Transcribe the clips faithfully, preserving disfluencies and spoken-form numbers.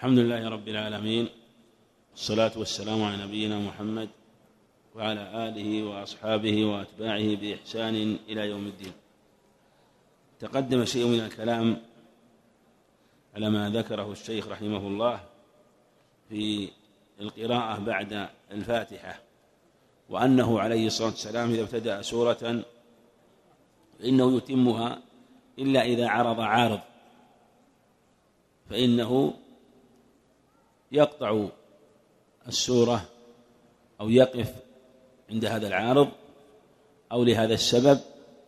الحمد لله رب العالمين، والصلاة والسلام على نبينا محمد وعلى آله وأصحابه وأتباعه بإحسان إلى يوم الدين. تقدم شيء من الكلام على ما ذكره الشيخ رحمه الله في القراءة بعد الفاتحة، وأنه عليه الصلاة والسلام إذا ابتدأ سورة فإنه يتمها إلا إذا عرض عارض، فإنه يقطع السورة أو يقف عند هذا العارض أو لهذا السبب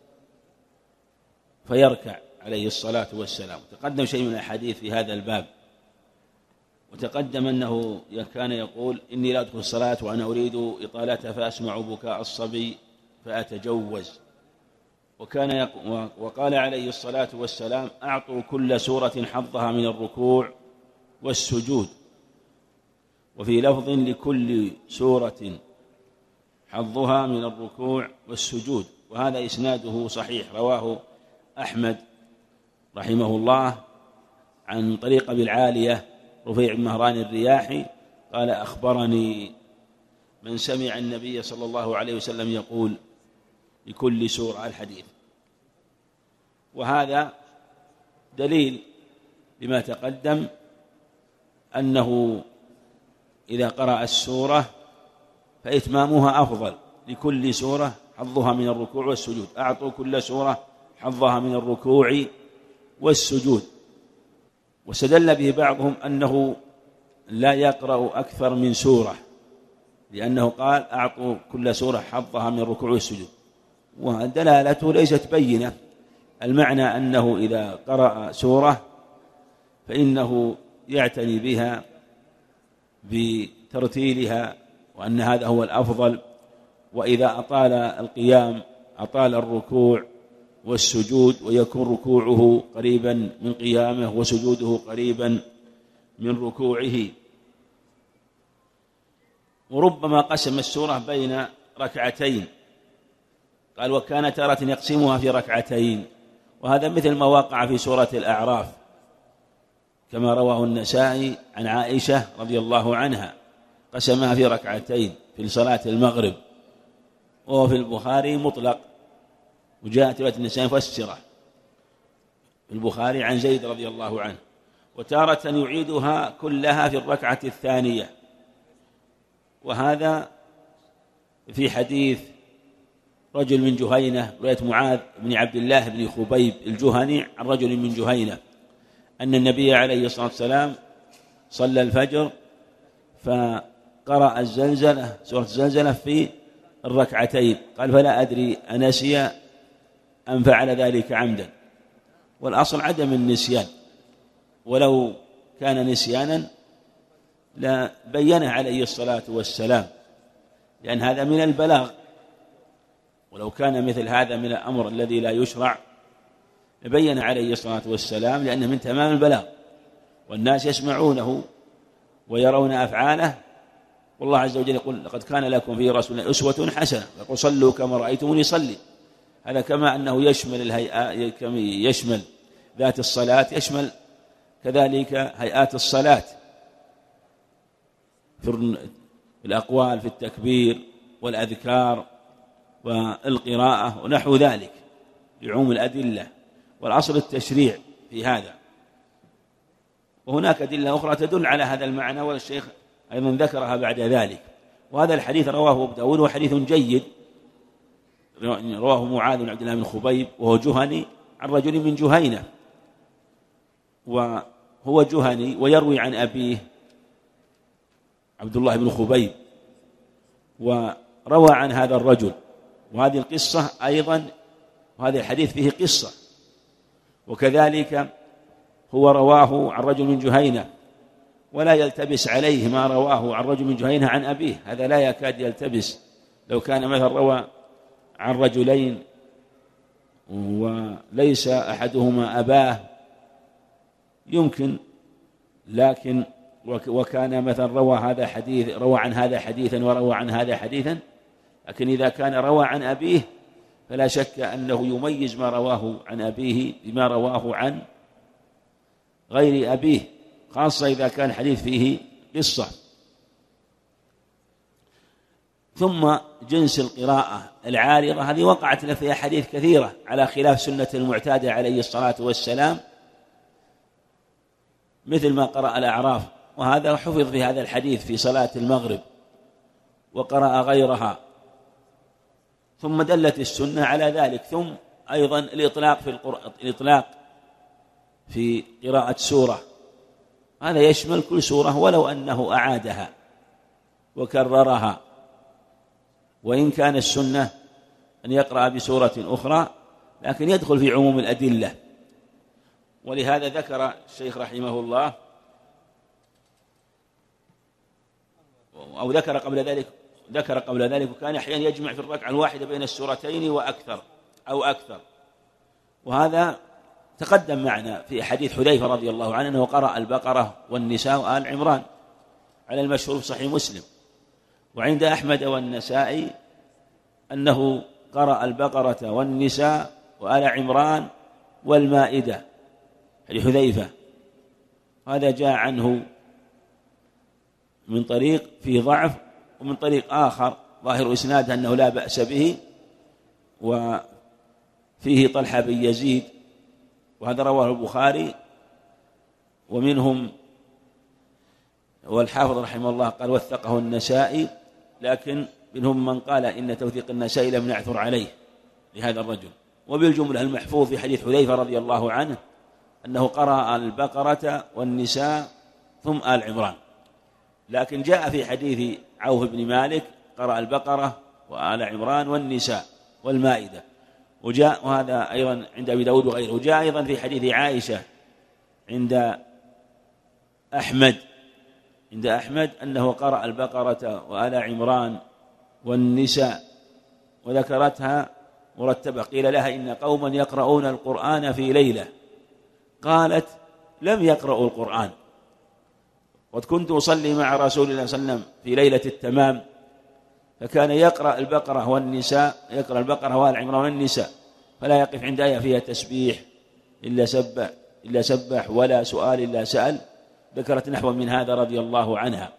فيركع عليه الصلاة والسلام. تقدم شيء من الحديث في هذا الباب، وتقدم أنه كان يقول: إني لا أدخل الصلاة وأنا أريد إطالتها فأسمع بكاء الصبي فأتجوز. وكان يقول وقال عليه الصلاة والسلام: أعطوا كل سورة حظها من الركوع والسجود. وفي لفظ: لكل سورة حظها من الركوع والسجود. وهذا إسناده صحيح، رواه أحمد رحمه الله عن طريق أبي العالية رفيع بن مهران الرياحي قال: أخبرني من سمع النبي صلى الله عليه وسلم يقول: لكل سورة الحديث. وهذا دليل لما تقدم، أنه إذا قرأ السورة فإتمامها أفضل، لكل سورة حظها من الركوع والسجود. أعطوا كل سورة حظها من الركوع والسجود. واستدل به بعضهم أنه لا يقرأ أكثر من سورة، لأنه قال: أعطوا كل سورة حظها من الركوع والسجود، ودلالته ليست بينة. المعنى أنه إذا قرأ سورة فإنه يعتني بها بترتيلها، وأن هذا هو الأفضل. وإذا أطال القيام أطال الركوع والسجود، ويكون ركوعه قريبا من قيامه وسجوده قريبا من ركوعه. وربما قسم السورة بين ركعتين، قال: وكان تارة يقسمها في ركعتين. وهذا مثل ما وقع في سورة الأعراف، كما رواه النسائي عن عائشة رضي الله عنها، قسمها في ركعتين في صلاة المغرب. وهو في البخاري مطلق، وجاءت رواية النسائي مفسرة في البخاري عن زيد رضي الله عنه. وتارة يعيدها كلها في الركعة الثانية. وهذا في حديث رجل من جهينة، رواية معاذ بن عبد الله بن خبيب الجهني عن رجل من جهينة، أن النبي عليه الصلاة والسلام صلى الفجر فقرأ الزلزلة سورة الزلزلة في الركعتين. قال: فلا أدري أنسي أم فعل ذلك عمدا. والأصل عدم النسيان، ولو كان نسيانا لا بينه عليه الصلاة والسلام، لأن هذا من البلاغ. ولو كان مثل هذا من الأمر الذي لا يشرع بين عليه الصلاة والسلام، لأنه من تمام البلاغ، والناس يسمعونه ويرون أفعاله. والله عز وجل يقول: لقد كان لكم في رسول الله أسوة حسنة، يقول: صلوا كما رأيتموني صلي. هذا كما أنه يشمل الهيئات، يشمل ذات الصلاة، يشمل كذلك هيئات الصلاة في الأقوال، في التكبير والأذكار والقراءة ونحو ذلك لعموم الأدلة. والأصل التشريع في هذا. وهناك أدلة أخرى تدل على هذا المعنى، والشيخ أيضا ذكرها بعد ذلك. وهذا الحديث رواه أبو داود وحديث جيد، رواه معاذ بن عبد الله بن خبيب وهو جهني عن رجل من جهينة، وهو جهني ويروي عن أبيه عبد الله بن خبيب، وروى عن هذا الرجل. وهذه القصة أيضا، وهذا الحديث فيه قصة. وكذلك هو رواه عن رجل من جهينة، ولا يلتبس عليه ما رواه عن رجل من جهينة عن أبيه، هذا لا يكاد يلتبس. لو كان مثلا روى عن رجلين وليس أحدهما أباه يمكن، لكن وكان مثلا روى هذا حديث روى عن هذا حديثا وروى عن هذا حديثا، لكن إذا كان روى عن أبيه فلا شك أنه يميز ما رواه عن أبيه بما رواه عن غير أبيه. خاصة إذا كان الحديث فيه قصة. ثم جنس القراءة العارضة هذه وقعت فيها حديث كثيرة على خلاف سنة المعتادة عليه الصلاة والسلام، مثل ما قرأ الأعراف، وهذا حفظ في هذا الحديث في صلاة المغرب وقرأ غيرها. ثم دلت السنة على ذلك. ثم أيضا الإطلاق في القرآن، الإطلاق في قراءة سورة، هذا يشمل كل سورة ولو أنه أعادها وكررها، وإن كان السنة أن يقرأ بسورة أخرى، لكن يدخل في عموم الأدلة. ولهذا ذكر الشيخ رحمه الله أو ذكر قبل ذلك ذكر قبل ذلك وكان أحيانا يجمع في الركعة الواحدة بين السورتين وأكثر أو أكثر. وهذا تقدم معنا في حديث حذيفة رضي الله عنه أنه قرأ البقرة والنساء وآل عمران على المشهور في صحيح مسلم. وعند أحمد والنسائي أنه قرأ البقرة والنساء وآل عمران والمائدة لحذيفة. هذا جاء عنه من طريق فيه ضعف، ومن طريق آخر ظاهر إسناده أنه لا بأس به، وفيه طلحة بن يزيد، وهذا رواه البخاري. ومنهم والحافظ رحمه الله قال وثقه النسائي، لكن منهم من قال إن توثيق النسائي لم يعثر عليه لهذا الرجل. وبالجملة المحفوظ في حديث حذيفة رضي الله عنه أنه قرأ البقرة والنساء ثم آل عمران. لكن جاء في حديث عوف بن مالك قرأ البقرة وآل عمران والنساء والمائدة. وجاء وهذا أيضا عند أبي داود وغيره. وجاء أيضا في حديث عائشة عند أحمد عند أحمد أنه قرأ البقرة وآل عمران والنساء، وذكرتها مرتبة. قيل لها إن قوما يقرؤون القرآن في ليلة، قالت لم يقرأوا القرآن، قد كنت أصلي مع رسول الله صلى الله عليه وسلم في ليلة التمام، فكان يقرأ البقرة والنساء يقرأ البقرة وآل عمران والنساء، فلا يقف عند آية فيها تسبيح إلا سبح إلا سبح ولا سؤال إلا سأل. ذكرت نحو من هذا رضي الله عنها.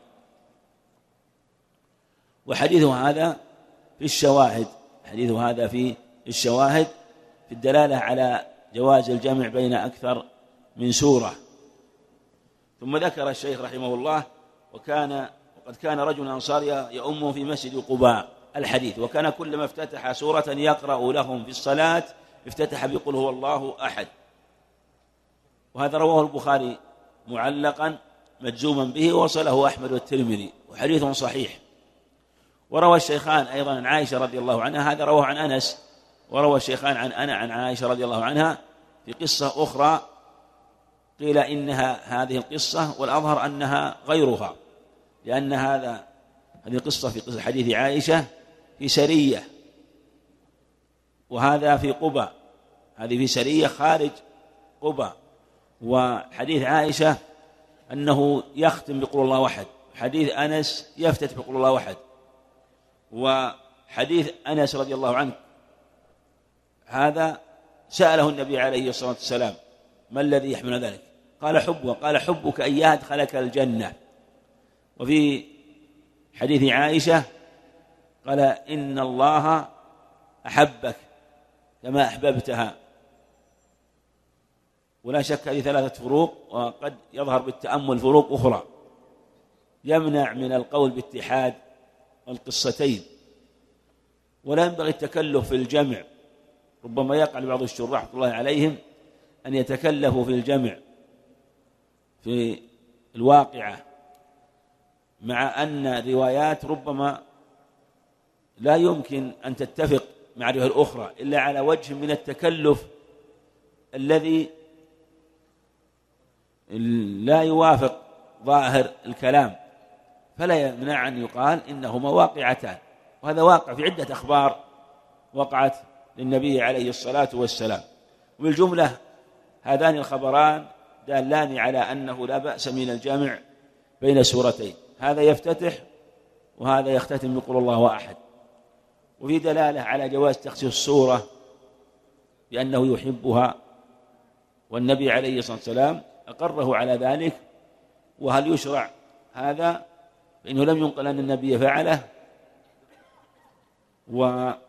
وحديثه هذا في الشواهد حديث هذا في الشواهد في الدلالة على جواز الجمع بين أكثر من سورة. ثم ذكر الشيخ رحمه الله وكان وقد كان رجل أنصاري يؤم في مسجد قباء الحديث، وكان كلما افتتح سورة يقرأ لهم في الصلاة افتتح بقل هو الله أحد. وهذا رواه البخاري معلقا مجزوما به، وصله أحمد والترمذي، وحديث صحيح. وروى الشيخان أيضا عن عائشة رضي الله عنها، هذا رواه عن أنس، وروى الشيخان عن أنا عن عائشة رضي الله عنها في قصة أخرى قيل إنها هذه القصة، والأظهر أنها غيرها، لأن هذا هذه القصة في قصة حديث عائشة في سرية، وهذا في قباء، هذه في سرية خارج قباء. وحديث عائشة أنه يختم بقول الله واحد، حديث أنس يفتتح بقول الله واحد. وحديث أنس رضي الله عنه هذا سأله النبي عليه الصلاة والسلام ما الذي يحمل ذلك؟ قال حبه، قال حبك أن يدخلك الجنة. وفي حديث عائشة قال إن الله أحبك كما أحببتها. ولا شك هذه ثلاثة فروق، وقد يظهر بالتأمل فروق أخرى يمنع من القول باتحاد القصتين. ولا ينبغي التكلف في الجمع، ربما يقع لبعض الشراح رحمة الله عليهم أن يتكلفوا في الجمع في الواقعة، مع أن الروايات ربما لا يمكن أن تتفق مع الرواية الأخرى إلا على وجه من التكلف الذي لا يوافق ظاهر الكلام، فلا يمنع أن يقال إنهما واقعتان. وهذا واقع في عدة أخبار وقعت للنبي عليه الصلاة والسلام. وبالجملة هذان الخبران دالان على أنه لا بأس من الجمع بين سورتين، هذا يفتتح وهذا يختتم بقول الله واحد. وفي دلالة على جواز تخصيص السورة بأنه يحبها، والنبي عليه الصلاة والسلام أقره على ذلك وهل يشرع هذا؟ فإنه لم ينقل أن النبي فعله. وقال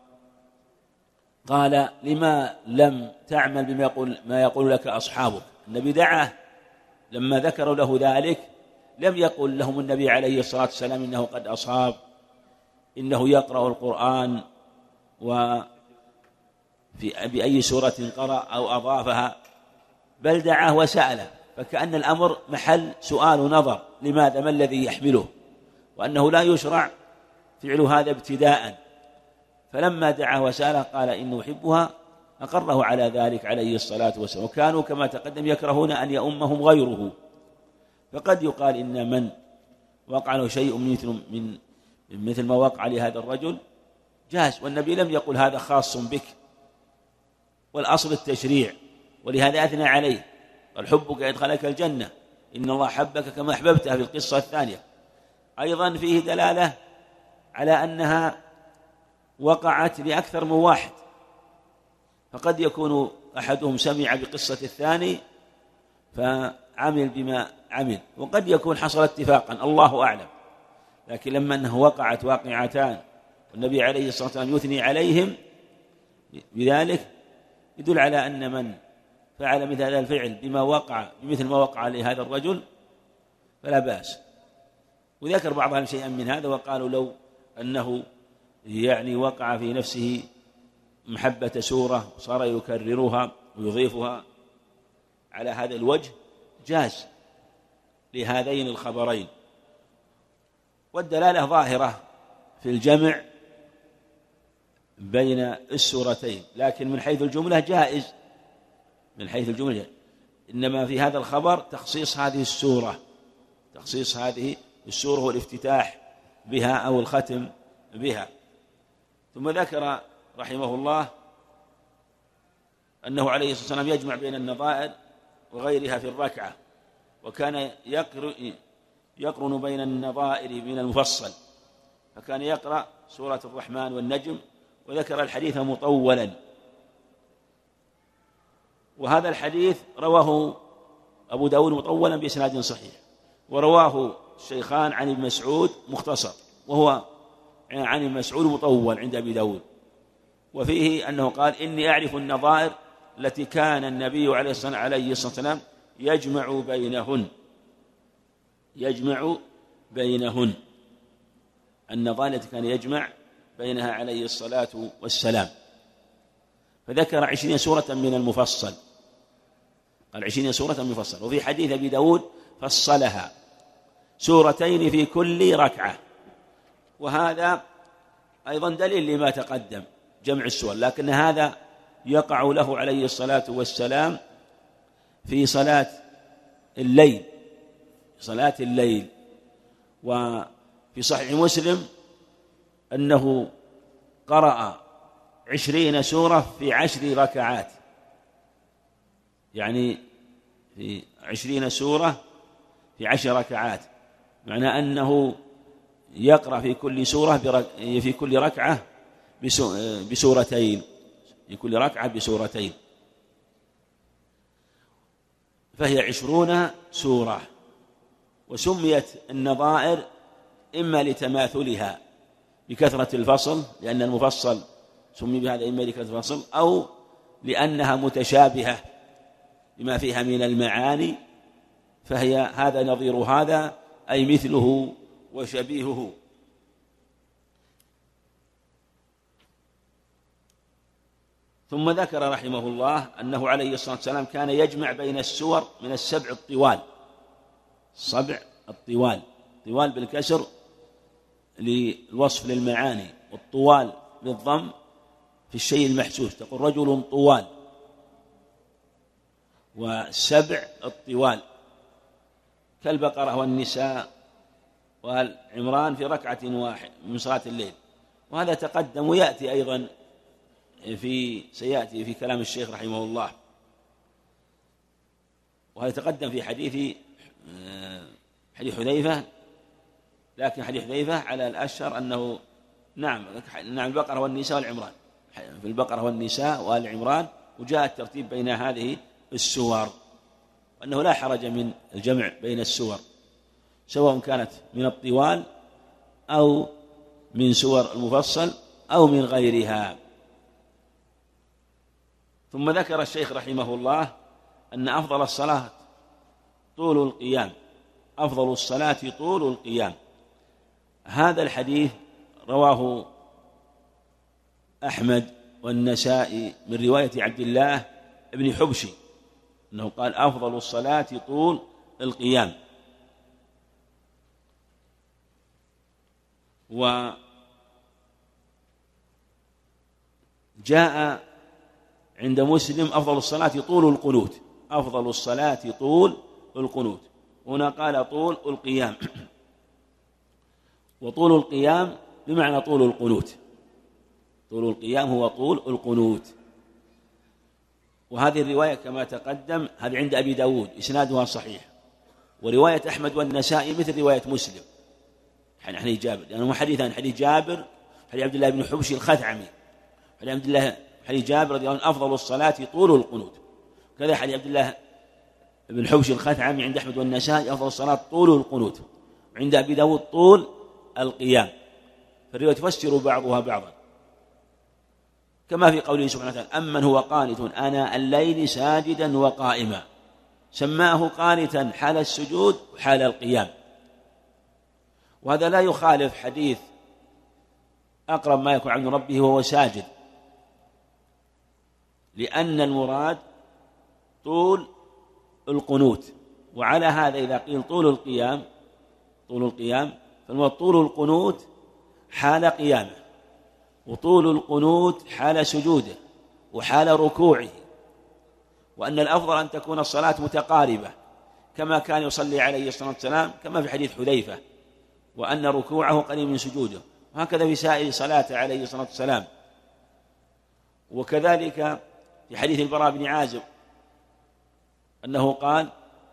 لما لم تعمل بما يقول ما يقول لك أصحابك. النبي دعاه لما ذكروا له ذلك، لم يقل لهم النبي عليه الصلاة والسلام إنه قد أصاب، إنه يقرأ القرآن وفي بأي سورة قرأ أو أضافها، بل دعاه وسأله، فكأن الأمر محل سؤال ونظر، لماذا؟ ما الذي يحمله؟ وأنه لا يشرع فعل هذا ابتداء. فلما دعاه وسأله قال إنه يحبها، أقره على ذلك عليه الصلاة والسلام. وكانوا كما تقدم يكرهون أن يؤمهم غيره. فقد يقال إن من وقع له شيء مثل من مثل ما وقع لهذا الرجل جاز، والنبي لم يقل هذا خاص بك، والأصل التشريع، ولهذا أثنى عليه قال حبك يدخلك الجنة، إن الله حبك كما أحببته في القصة الثانية. أيضا فيه دلالة على أنها وقعت لأكثر من واحد، فقد يكون أحدهم سمع بقصة الثاني فعمل بما عمل، وقد يكون حصل اتفاقا، الله أعلم. لكن لما أنه وقعت واقعتان والنبي عليه الصلاة والسلام يثني عليهم بذلك، يدل على أن من فعل مثل هذا الفعل بما وقع بمثل ما وقع لهذا الرجل فلا بأس. وذكر بعضهم شيئا من هذا، وقالوا لو أنه يعني وقع في نفسه محبة سورة وصار يكررها ويضيفها على هذا الوجه جاز لهذين الخبرين. والدلالة ظاهرة في الجمع بين السورتين، لكن من حيث الجملة جائز، من حيث الجملة، إنما في هذا الخبر تخصيص هذه السورة، تخصيص هذه السورة والافتتاح بها أو الختم بها. ثم ذكر رحمه الله أنه عليه الصلاة والسلام يجمع بين النظائر وغيرها في الركعة، وكان يقرن بين النظائر من المفصل، فكان يقرأ سورة الرحمن والنجم، وذكر الحديث مطولا. وهذا الحديث رواه أبو داود مطولا بإسناد صحيح، ورواه الشيخان عن ابن مسعود مختصر، وهو عن ابن مسعود مطول عند أبي داود. وفيه أنه قال إني أعرف النظائر التي كان النبي عليه الصلاة والسلام يجمع بينهن، يجمع بينهن النظائر التي كان يجمع بينها عليه الصلاة والسلام. فذكر عشرين سورة من المفصل، قال عشرين سورة من المفصل. وفي حديث أبي داود فصلها سورتين في كل ركعة، وهذا أيضا دليل لما تقدم جمع السور، لكن هذا يقع له عليه الصلاة والسلام في صلاة الليل، صلاة الليل. وفي صحيح مسلم أنه قرأ عشرين سورة في عشر ركعات، يعني في عشرين سورة في عشر ركعات، معنى أنه يقرأ في كل سورة في كل ركعة بسورتين، في كل ركعة بسورتين، فهي عشرون سورة. وسميت النظائر إما لتماثلها بكثرة الفصل، لأن المفصل سمي بهذا إما لكثرة الفصل، أو لأنها متشابهة بما فيها من المعاني، فهي هذا نظير هذا، أي مثله وشبيهه. ثم ذكر رحمه الله أنه عليه الصلاة والسلام كان يجمع بين السور من السبع الطوال، السبع الطوال، طوال بالكسر للوصف للمعاني، والطوال بالضم في الشيء المحسوس، تقول رجل طوال، والسبع الطوال كالبقرة والنساء والعمران في ركعة واحدة من صلاة الليل. وهذا تقدم ويأتي أيضا في سيأتي في كلام الشيخ رحمه الله، وهذا تقدم في حديث حديث حذيفة، لكن حديث حذيفة على الأشهر أنه نعم نعم البقرة والنساء والعمران، في البقرة والنساء والعمران، وجاء الترتيب بين هذه السور، وأنه لا حرج من الجمع بين السور. سواء كانت من الطوال أو من سور المفصل أو من غيرها. ثم ذكر الشيخ رحمه الله أن أفضل الصلاة طول القيام، أفضل الصلاة طول القيام. هذا الحديث رواه أحمد والنسائي من رواية عبد الله بن حبشي أنه قال أفضل الصلاة طول القيام. وجاء عند مسلم أفضل الصلاة طول القنوت، أفضل الصلاة طول القنوت، هنا قال طول القيام، وطول القيام بمعنى طول القنوت، طول القيام هو طول القنوت. وهذه الرواية كما تقدم هذه عند أبي داود إسنادها صحيح، ورواية أحمد والنسائي مثل رواية مسلم عن حديث جابر، لأنه يعني حديث عن حديث جابر حديث عبد الله بن حبشي الخثعمي، حديث عبد الله حديث جابر رضي الله عنه أفضل الصلاة طول القنوت، كذا حديث عبد الله بن حبشي الخثعمي عند أحمد والنسائي أفضل الصلاة طول القنوت، وعند أبي داود طول القيام، فالرواية تفسر بعضها بعضا، كما في قوله سبحانه وتعالى أمن هو قانت آناء الليل ساجدا وقائما، سماه قانتا حال السجود وحال القيام. وهذا لا يخالف حديث أقرب ما يكون عن ربه وهو ساجد، لأن المراد طول القنوت، وعلى هذا إذا قيل طول القيام طول القيام فالمراد طول القنوت حال قيامه، وطول القنوت حال سجوده وحال ركوعه، وأن الأفضل أن تكون الصلاة متقاربة كما كان يصلي عليه الصلاة والسلام، كما في حديث حذيفة، وأن ركوعه قريب من سجوده، وهكذا في سائر صلاة عليه الصلاة والسلام. وكذلك في حديث البراء بن عازب أنه قال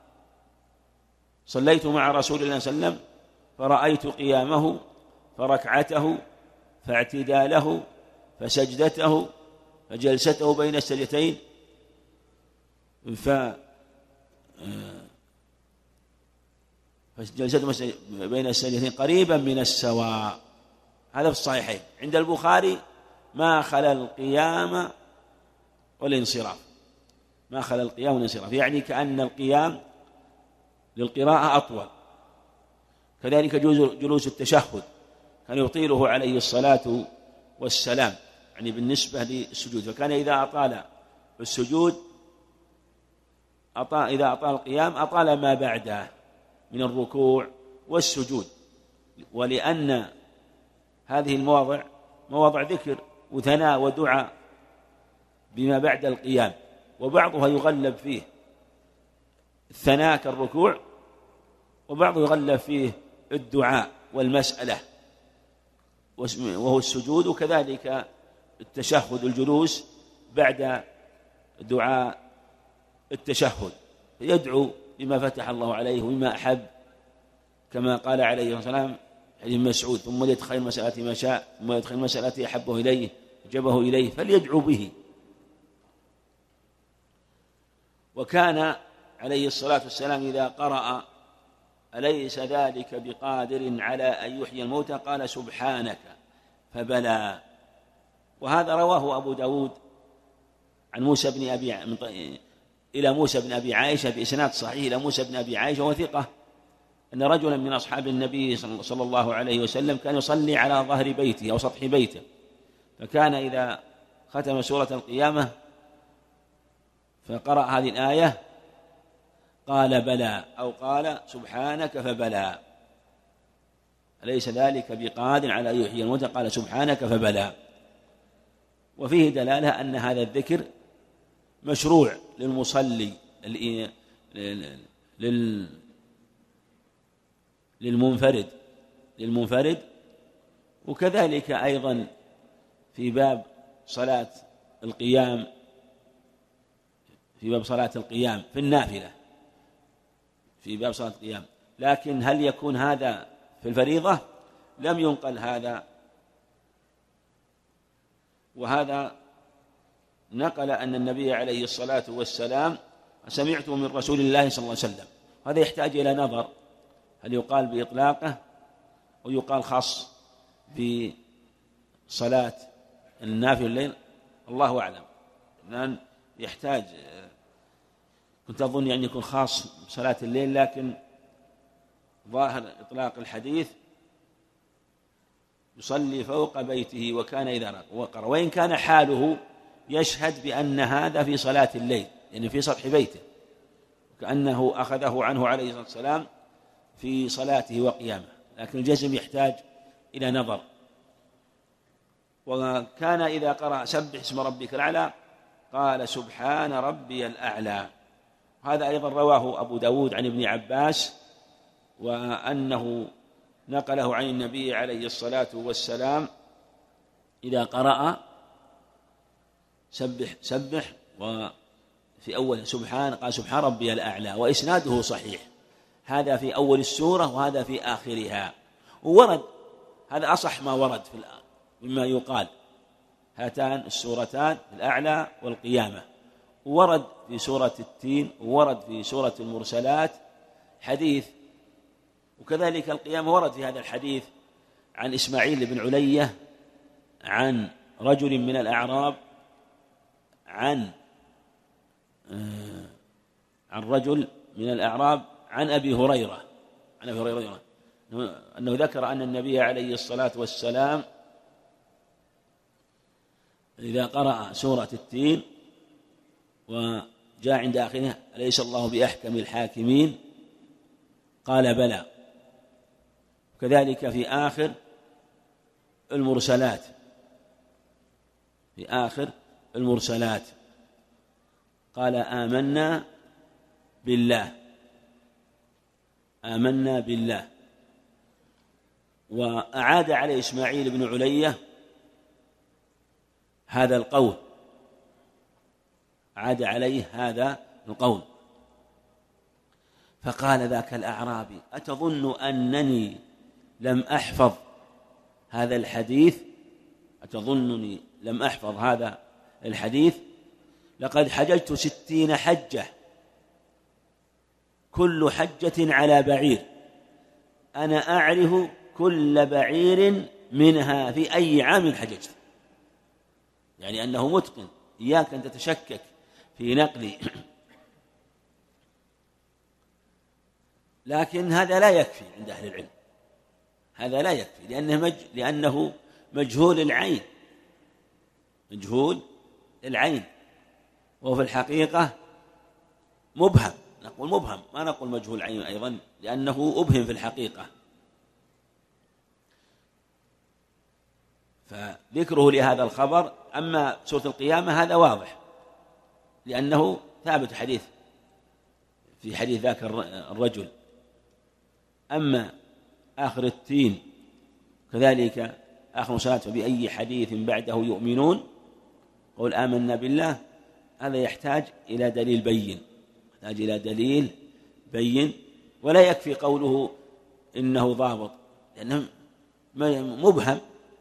صليت مع رسول الله صلى الله عليه وسلم فرأيت قيامه فركعته فاعتداله فسجدته فجلسته بين السجدتين ف فجلسته بين السجدتين قريبا من السواء. هذا في الصحيحين. عند البخاري ما خلا القيام والانصراف، ما خلا القيام والانصراف، يعني كأن القيام للقراءة أطول. كذلك جلوس التشهد كان يطيله عليه الصلاة والسلام، يعني بالنسبة للسجود، فكان إذا أطال السجود أطال، إذا أطال القيام أطال ما بعده من الركوع والسجود. ولأن هذه المواضع مواضع ذكر وثناء ودعاء بما بعد القيام، وبعضها يغلب فيه الثناء كالركوع، وبعضه يغلب فيه الدعاء والمسألة وهو السجود، وكذلك التشهد الجلوس بعد دعاء التشهد، يدعو بما فتح الله عليه وبما أحب، كما قال عليه الصلاة والسلام حديث مسعود ثم يدخل المسألة ما شاء ثم يدخل المسألة أحبه إليه جبه إليه فليدعو به. وكان عليه الصلاة والسلام إذا قرأ أليس ذلك بقادر على أن يحيي الموتى قال سبحانك فبلى. وهذا رواه أبو داود عن موسى بن أبي إلى موسى بن أبي عائشة بإسناد صحيح إلى موسى بن أبي عائشة وثقة أن رجلا من أصحاب النبي صلى الله عليه وسلم كان يصلي على ظهر بيته أو سطح بيته، فكان إذا ختم سورة القيامة فقرأ هذه الآية قال بلى أو قال سبحانك فبلى، أليس ذلك بقادر على أن يحيي الموتى قال سبحانك فبلى. وفيه دلالة أن هذا الذكر مشروع للمصلي للمنفرد للمنفرد وكذلك أيضا في باب صلاة القيام في باب صلاة القيام في النافلة في باب صلاة القيام. لكن هل يكون هذا في الفريضة؟ لم ينقل هذا، وهذا نقل أن النبي عليه الصلاة والسلام سمعته من رسول الله صلى الله عليه وسلم. هذا يحتاج إلى نظر، هل يقال بإطلاقه أو يقال خاص بصلاة النافل الليل؟ الله أعلم، لأن يحتاج، كنت أظن أن يكون خاص بصلاة الليل، لكن ظاهر إطلاق الحديث يصلي فوق بيته وكان إذا وقر، وإن كان حاله يشهد بأن هذا في صلاة الليل، يعني في سطح بيته، كأنه أخذه عنه عليه الصلاة والسلام في صلاته وقيامه، لكن الجزم يحتاج إلى نظر. وكان إذا قرأ سبح اسم ربك الأعلى قال سبحان ربي الأعلى. هذا أيضا رواه أبو داود عن ابن عباس، وأنه نقله عن النبي عليه الصلاة والسلام إذا قرأ سبح سبح وفي أول سبحان قال سبحان ربي الأعلى، وإسناده صحيح. هذا في أول السورة وهذا في آخرها، وورد هذا أصح ما ورد في مما يقال، هاتان السورتان الأعلى والقيامة، ورد في سورة التين وورد في سورة المرسلات حديث، وكذلك القيامة ورد في هذا الحديث عن إسماعيل بن علية عن رجل من الأعراب عن عن رجل من الأعراب عن أبي هريرة عن أبي هريرة أنه ذكر أن النبي عليه الصلاة والسلام إذا قرأ سورة التين وجاء عند آخرها أليس الله بأحكم الحاكمين قال بلى. كذلك في آخر المرسلات في آخر المرسلات قال آمنا بالله آمنا بالله وأعاد عليه إسماعيل بن علية هذا القول عاد عليه هذا القول فقال ذاك الأعرابي أتظن أنني لم أحفظ هذا الحديث أتظنني لم أحفظ هذا الحديث لقد حججت ستين حجة كل حجة على بعير أنا أعرف كل بعير منها في أي عام حججت، يعني أنه متقن. إياك أن تتشكك في نقلي، لكن هذا لا يكفي عند أهل العلم، هذا لا يكفي لأنه, مج... لأنه مجهول العين مجهول العين وهو في الحقيقة مبهم، نقول مبهم ما نقول مجهول العين أيضا لأنه أبهم في الحقيقة. فذكره لهذا الخبر. أما سورة القيامة هذا واضح لأنه ثابت حديث في حديث ذاك الرجل. أما آخر التين كذلك آخر صلاة فبأي حديث بعده يؤمنون قول آمنا بالله، هذا يحتاج إلى دليل بين يحتاج إلى دليل بين ولا يكفي قوله إنه ضابط لأنه مبهم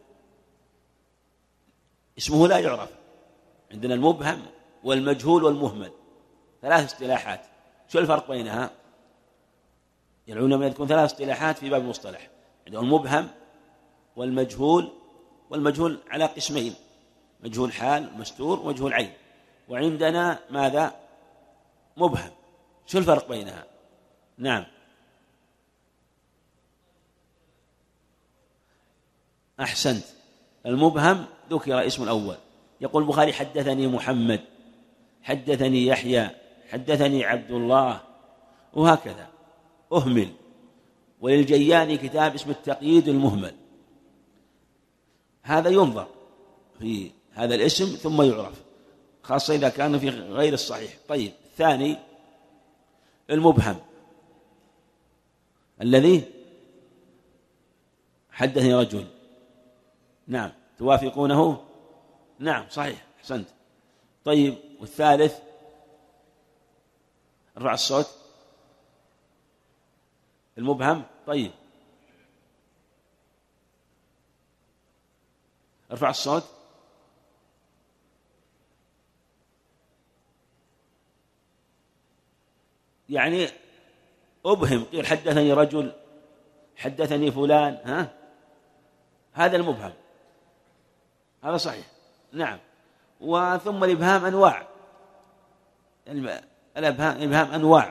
اسمه لا يعرف. عندنا المبهم والمجهول والمهمل ثلاث اصطلاحات، شو الفرق بينها؟ العلماء يذكرون ثلاث اصطلاحات في باب المصطلح، عندهم المبهم والمجهول والمجهول على قسمين، مجهول حال مستور ومجهول عين، وعندنا ماذا؟ مبهم. شو الفرق بينها؟ نعم أحسنت، المبهم ذكر اسم الأول، يقول البخاري حدثني محمد حدثني يحيى حدثني عبد الله وهكذا أهمل. وللجياني كتاب اسم التقييد المهمل، هذا ينظر في هذا الاسم ثم يعرف خاصة إذا كان في غير الصحيح. طيب الثاني المبهم الذي حدثني رجل، نعم توافقونه؟ نعم صحيح أحسنت. طيب والثالث ارفع الصوت المبهم. طيب ارفع الصوت. يعني أبهم قيل حدثني رجل حدثني فلان، ها هذا المبهم، هذا صحيح، نعم. وثم الإبهام أنواع، الإبهام الإبهام أنواع،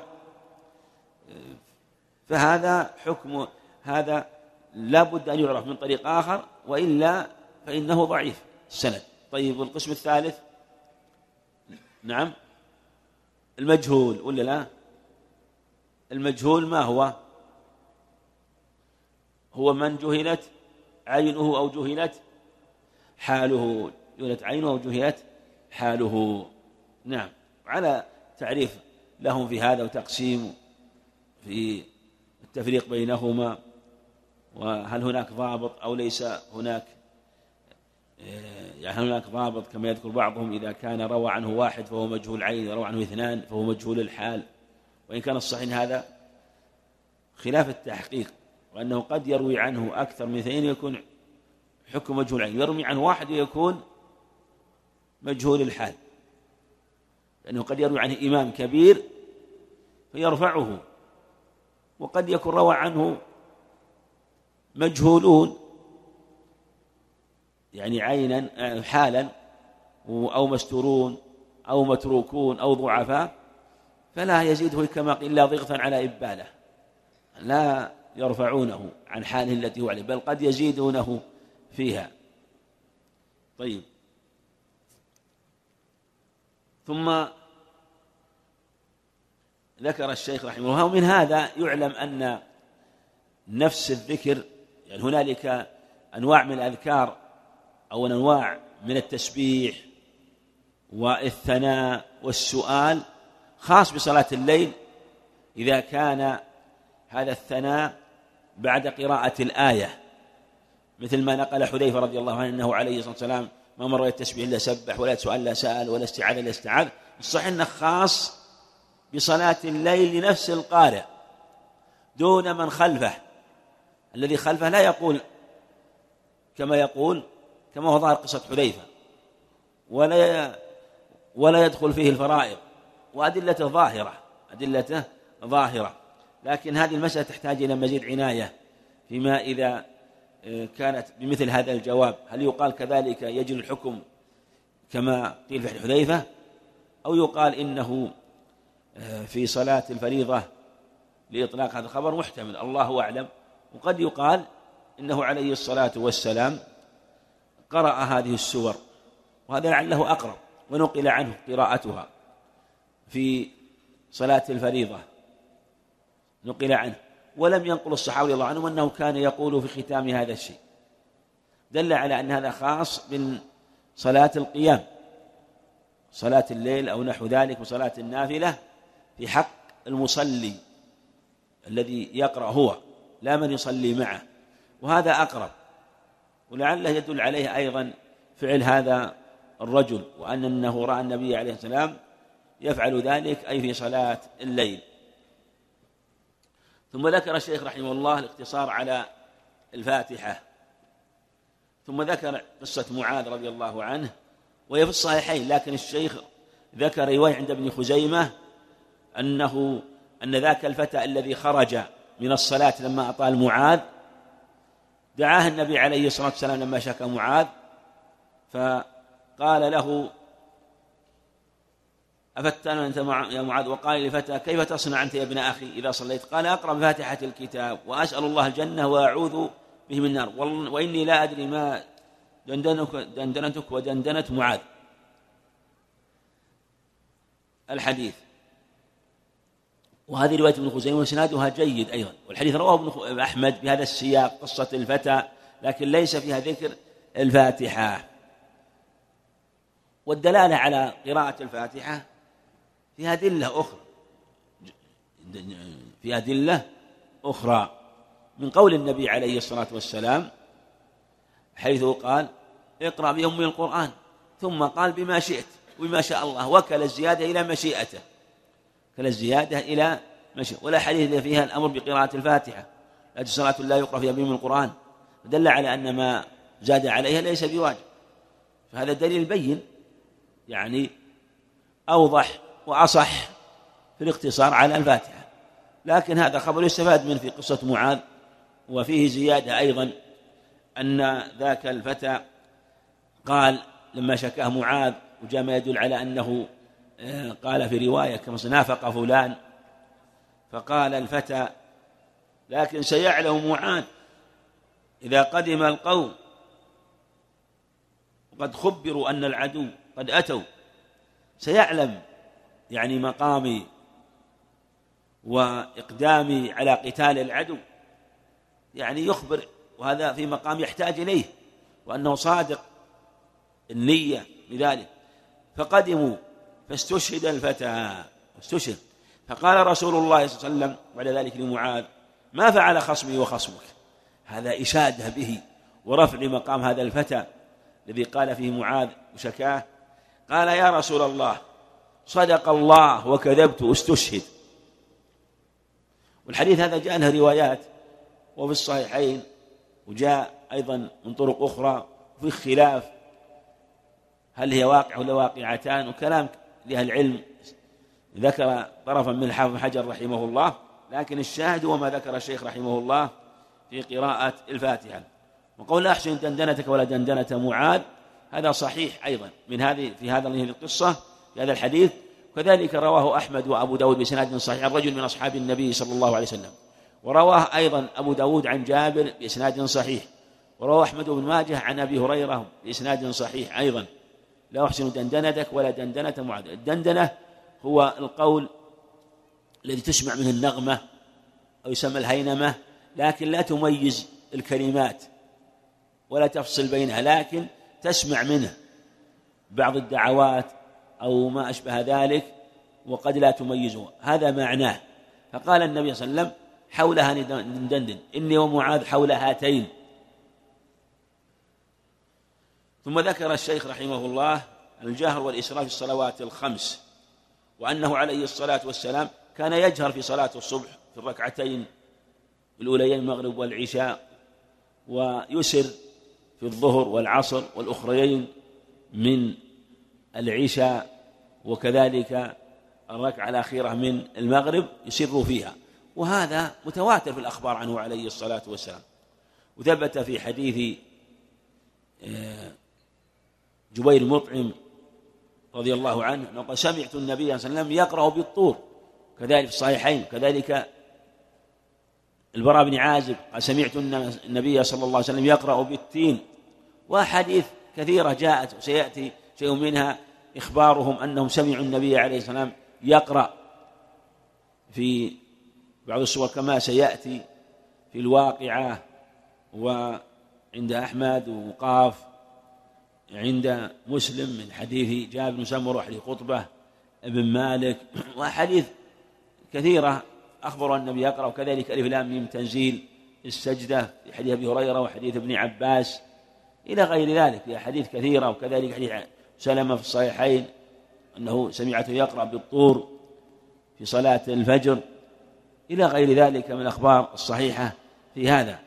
فهذا حكم هذا لا بد أن يعرف من طريق آخر، وإلا فإنه ضعيف السند. طيب، والقسم الثالث، نعم، المجهول ولا لا؟ المجهول ما هو؟ هو من جهلت عينه أو جهلت حاله، جهلت عينه أو جهلت حاله، نعم. على تعريف لهم في هذا وتقسيم في التفريق بينهما، وهل هناك ضابط أو ليس هناك، يعني هل هناك ضابط كما يذكر بعضهم إذا كان روى عنه واحد فهو مجهول عين، روى عنه اثنان فهو مجهول الحال. وإن كان الصحيح هذا خلاف التحقيق، وأنه قد يروي عنه أكثر من اثنين يكون حكم مجهول عين، يروي عنه واحد ويكون مجهول الحال، لأنه قد يروي عنه إمام كبير فيرفعه، وقد يكون روى عنه مجهولون يعني عينا حالا أو مستورون أو متروكون أو ضعفاء، فلا يزيده كما قيل إلا ضغطا على إبالة، لا يرفعونه عن حاله التي هو عليه، بل قد يزيدونه فيها. طيب، ثم ذكر الشيخ رحمه الله، ومن هذا يعلم أن نفس الذكر، يعني هنالك أنواع من الأذكار أو أنواع من التسبيح والثناء والسؤال خاص بصلاة الليل، إذا كان هذا الثناء بعد قراءة الآية، مثل ما نقل حذيفة رضي الله عنه أنه عليه الصلاة والسلام ما مر التسبيح إلا سبح، ولا سؤال إلا سأل، ولا استعاذة إلا استعاذ. الصحيح أنه خاص بصلاة الليل لنفس القارئ دون من خلفه، الذي خلفه لا يقول كما يقول كما هو ظاهر قصة حذيفة، ولا ولا يدخل فيه الفرائض، وأدلته ظاهرة أدلته ظاهرة لكن هذه المسألة تحتاج إلى مزيد عناية فيما إذا كانت بمثل هذا الجواب، هل يقال كذلك يجري الحكم كما قيل في حذيفة، أو يقال إنه في صلاة الفريضة لإطلاق هذا الخبر محتمل، الله أعلم. وقد يقال إنه عليه الصلاة والسلام قرأ هذه السور، وهذا لعله أقرب، ونقل عنه قراءتها في صلاة الفريضة، نقل عنه، ولم ينقل الصحابة رضي الله عنهم أنه كان يقول في ختام هذا الشيء، دل على أن هذا خاص بالصلاة القيام، صلاة الليل أو نحو ذلك، وصلاة النافلة في حق المصلي الذي يقرأ هو، لا من يصلي معه، وهذا أقرب. ولعله يدل عليه أيضا فعل هذا الرجل، وأن أنه رأى النبي عليه السلام يفعل ذلك أي في صلاة الليل. ثم ذكر الشيخ رحمه الله الاقتصار على الفاتحة، ثم ذكر قصة معاذ رضي الله عنه، وهي في الصحيحين، لكن الشيخ ذكر رواية عند ابن خزيمة أنه أن ذاك الفتى الذي خرج من الصلاة لما أطال معاذ دعاه النبي عليه الصلاة والسلام لما شكى معاذ، فقال له: أفتان أنت يا معاذ؟ وقال لفتى: كيف تصنع أنت يا ابن أخي إذا صليت؟ قال: أقرأ بفاتحة الكتاب وأسأل الله الجنة وأعوذ به من النار، وإني لا أدري ما دندنتك ودندنت معاذ. الحديث، وهذه رواية ابن خزيمة وسنادها جيد أيضا، والحديث رواه ابن أحمد بهذا السياق قصة الفتى، لكن ليس فيها ذكر الفاتحة. والدلالة على قراءة الفاتحة فيها أدلة أخرى فيها أدلة أخرى من قول النبي عليه الصلاة والسلام حيث قال: اقرأ بأم القرآن، ثم قال: بما شئت وبما شاء الله، وكل الزيادة إلى مشيئته، كل الزيادة إلى مشيئته. ولا حديث فيها الأمر بقراءة الفاتحة، لا صلاة لا يقرأ فيها بأم القرآن، دل على أن ما زاد عليها ليس بواجب، فهذا دليل بين يعني أوضح وأصح في الاقتصار على الفاتحة. لكن هذا خبر يستفاد منه في قصة معاذ وفيه زيادة أيضا أن ذاك الفتى قال لما شكاه معاذ، وجاء ما يدل على أنه قال في رواية كما نافق فلان، فقال الفتى: لكن سيعلم معاذ إذا قدم القوم وقد خبروا أن العدو قد أتوا، سيعلم يعني مقامي وإقدامي على قتال العدو، يعني يخبر، وهذا في مقام يحتاج إليه، وأنه صادق النية بذلك. فقدموا فاستشهد الفتى، استشهد. فقال رسول الله صلى الله عليه وسلم بعد ذلك لمعاذ: ما فعل خصمي وخصمك؟ هذا إشادة به ورفع مقام هذا الفتى الذي قال فيه معاذ وشكاه. قال: يا رسول الله، صدق الله وكذبت، استشهد. والحديث هذا جاء له روايات وفي الصحيحين، وجاء أيضا من طرق أخرى، وفي خلاف هل هي واقع ولا واقعتان، وكلام لأهل العلم ذكر طرفا من الحافظ حجر رحمه الله، لكن الشاهد وما ذكر الشيخ رحمه الله في قراءة الفاتحة. وقول لا أحسن دندنتك ولا دندنة معاذ هذا صحيح أيضا من هذه في هذا القصة في هذا الحديث. وكذلك رواه أحمد وأبو داود بإسناد صحيح عن رجل من أصحاب النبي صلى الله عليه وسلم، ورواه أيضا أبو داود عن جابر بإسناد صحيح، ورواه أحمد بن ماجه عن أبي هريرة بإسناد صحيح أيضا: لا أحسن دندنتك ولا دندنة معاذ. الدندنة هو القول الذي تسمع منه النغمة أو يسمى الهينمة، لكن لا تميز الكلمات ولا تفصل بينها، لكن تسمع منه بعض الدعوات أو ما أشبه ذلك وقد لا تميزه، هذا معناه. فقال النبي صلى الله عليه وسلم: حولها ندندن، إني ومعاذ حول هاتين. ثم ذكر الشيخ رحمه الله الجهر والإسراء في الصلوات الخمس، وأنه عليه الصلاة والسلام كان يجهر في صلاة الصبح في الركعتين الأوليين المغرب والعشاء، ويسر في الظهر والعصر والأخريين من العشاء، وكذلك الركعة الأخيرة من المغرب يسر فيها، وهذا متواتر في الأخبار عنه عليه الصلاة والسلام. وثبت في حديث جبير المطعم رضي الله عنه أنه قال: سمعت النبي صلى الله عليه وسلم يقرأ بالطور، كذلك في الصحيحين. كذلك البراء بن عازب قال: سمعت النبي صلى الله عليه وسلم يقرأ بالتين. وحديث كثيرة جاءت وسيأتي شيء منها إخبارهم أنهم سمعوا النبي عليه الصلاة والسلام يقرأ في بعض الصور كما سيأتي في الواقعة وعند أحمد وقاف عند مسلم من حديث جابر بن سمرة وحديث خطبة ابن مالك، وحديث كثيرة أخبر النبي يقرأ. وكذلك ألف لام ميم تنزيل السجدة في حديث أبي هريرة وحديث ابن عباس إلى غير ذلك في حديث كثيرة. وكذلك حديث سلمة في الصحيحين أنه سمعته يقرأ بالطور في صلاة الفجر إلى غير ذلك من الأخبار الصحيحة في هذا.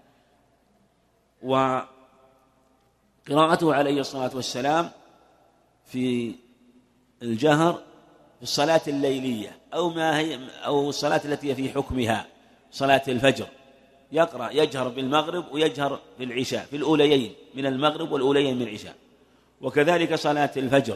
وقراءته عليه الصلاة والسلام في الجهر في الصلاة الليلية أو ما هي أو الصلاة التي في حكمها صلاة الفجر، يقرأ يجهر بالمغرب ويجهر في العشاء في الأوليين من المغرب والأوليين من العشاء، وكذلك صلاة الفجر.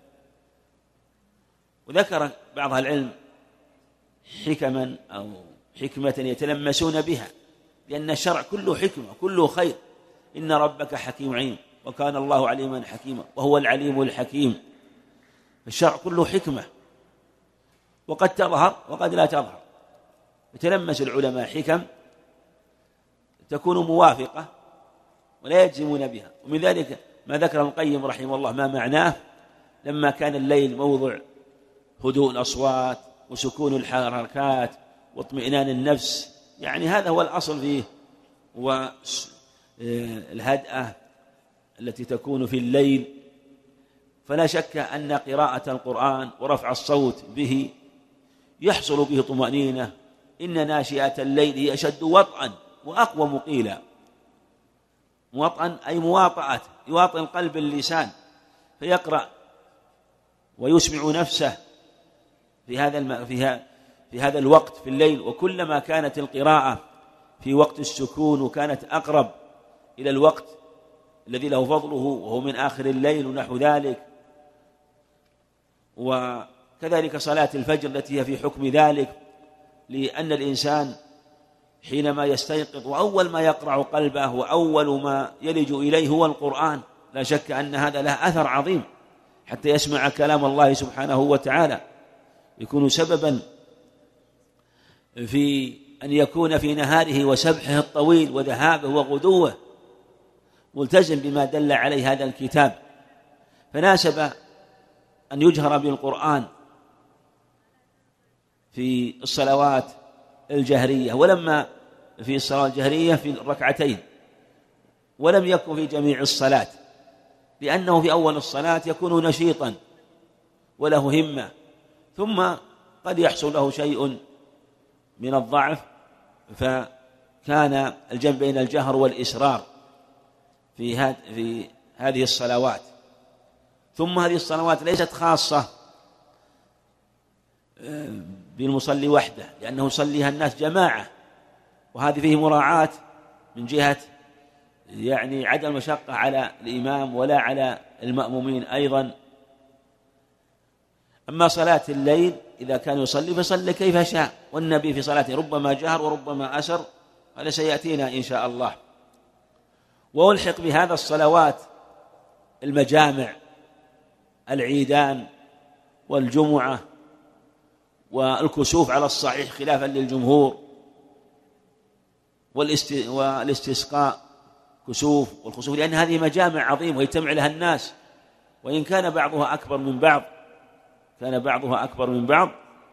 وذكر بعض العلم حكما أو حكمة يتلمسون بها، لأن الشرع كله حكمة كله خير. إن ربك حكيم عليم وكان الله عليما حكيما وهو العليم الحكيم. الشرع كله حكمة، وقد تظهر وقد لا تظهر. يتلمس العلماء حكم تكون موافقة ولا يجزمون بها. ومن ذلك ما ذكر ابن القيم رحمه الله ما معناه لما كان الليل موضع هدوء الأصوات وسكون الحركات واطمئنان النفس، يعني هذا هو الأصل فيه، والهدأة التي تكون في الليل. فلا شك أن قراءة القرآن ورفع الصوت به يحصل به طمأنينة. إن ناشئة الليل هي أشد وطئا وأقوى مقيلا. وطئا أي مواطأة، يواطئ القلب اللسان فيقرأ ويسمع نفسه في هذا الم... في, ها... في هذا الوقت في الليل. وكلما كانت القراءة في وقت السكون، وكانت أقرب إلى الوقت الذي له فضله وهو من آخر الليل ونحو ذلك. وكذلك صلاة الفجر التي هي في حكم ذلك، لأن الإنسان حينما يستيقظ وأول ما يقرع قلبه وأول ما يلج إليه هو القرآن، لا شك أن هذا له أثر عظيم حتى يسمع كلام الله سبحانه وتعالى، يكون سببا في أن يكون في نهاره وسبحه الطويل وذهابه وغدوه ملتزم بما دل عليه هذا الكتاب. فناسب أن يجهر بالقرآن في الصلوات الجهرية، ولما في الصلاة الجهرية في الركعتين، ولم يكن في جميع الصلاة، لأنه في أول الصلاة يكون نشيطا وله همة، ثم قد يحصل له شيء من الضعف، فكان الجمع بين الجهر والإسرار في في هذه الصلوات. ثم هذه الصلوات ليست خاصة بالمصلي وحده، لأنه يصليها الناس جماعة، وهذه فيه مراعاة من جهة يعني عدم المشقة على الإمام ولا على المأمومين أيضا. أما صلاة الليل إذا كان يصلي فصلي كيف شاء، والنبي في صلاته ربما جهر وربما أسر، هذا سيأتينا إن شاء الله. وألحق بهذا الصلوات المجامع، العيدان والجمعة والكسوف على الصحيح خلافا للجمهور، والاستسقاء كسوف والخسوف، لأن هذه مجامع عظيمة ويجتمع لها الناس، وإن كان بعضها أكبر من بعض كان بعضها أكبر من بعض.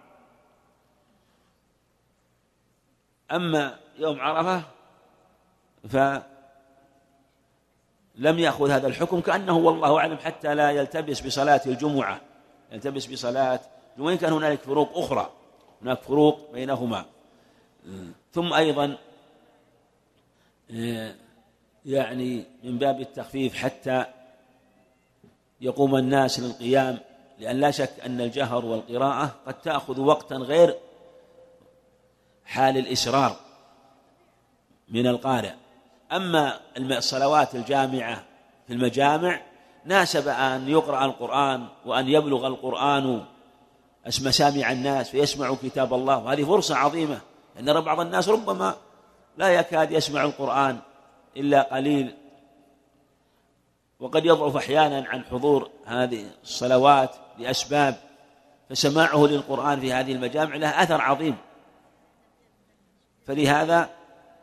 أما يوم عرفة فلم يأخذ هذا الحكم، كأنه والله أعلم حتى لا يلتبس بصلاة الجمعة يلتبس بصلاة، وإن كان هناك فروق أخرى، هناك فروق بينهما. ثم أيضا يعني من باب التخفيف حتى يقوم الناس للقيام، لأن لا شك أن الجهر والقراءة قد تأخذ وقتا غير حال الإسرار من القارئ. أما الصلوات الجامعة في المجامع ناسب أن يقرأ القرآن وأن يبلغ القرآن مسامع الناس فيسمعوا كتاب الله، وهذه فرصة عظيمة، لأن بعض الناس ربما لا يكاد يسمع القرآن إلا قليل، وقد يضعف أحيانا عن حضور هذه الصلوات لأسباب، فسماعه للقرآن في هذه المجامع له أثر عظيم. فلهذا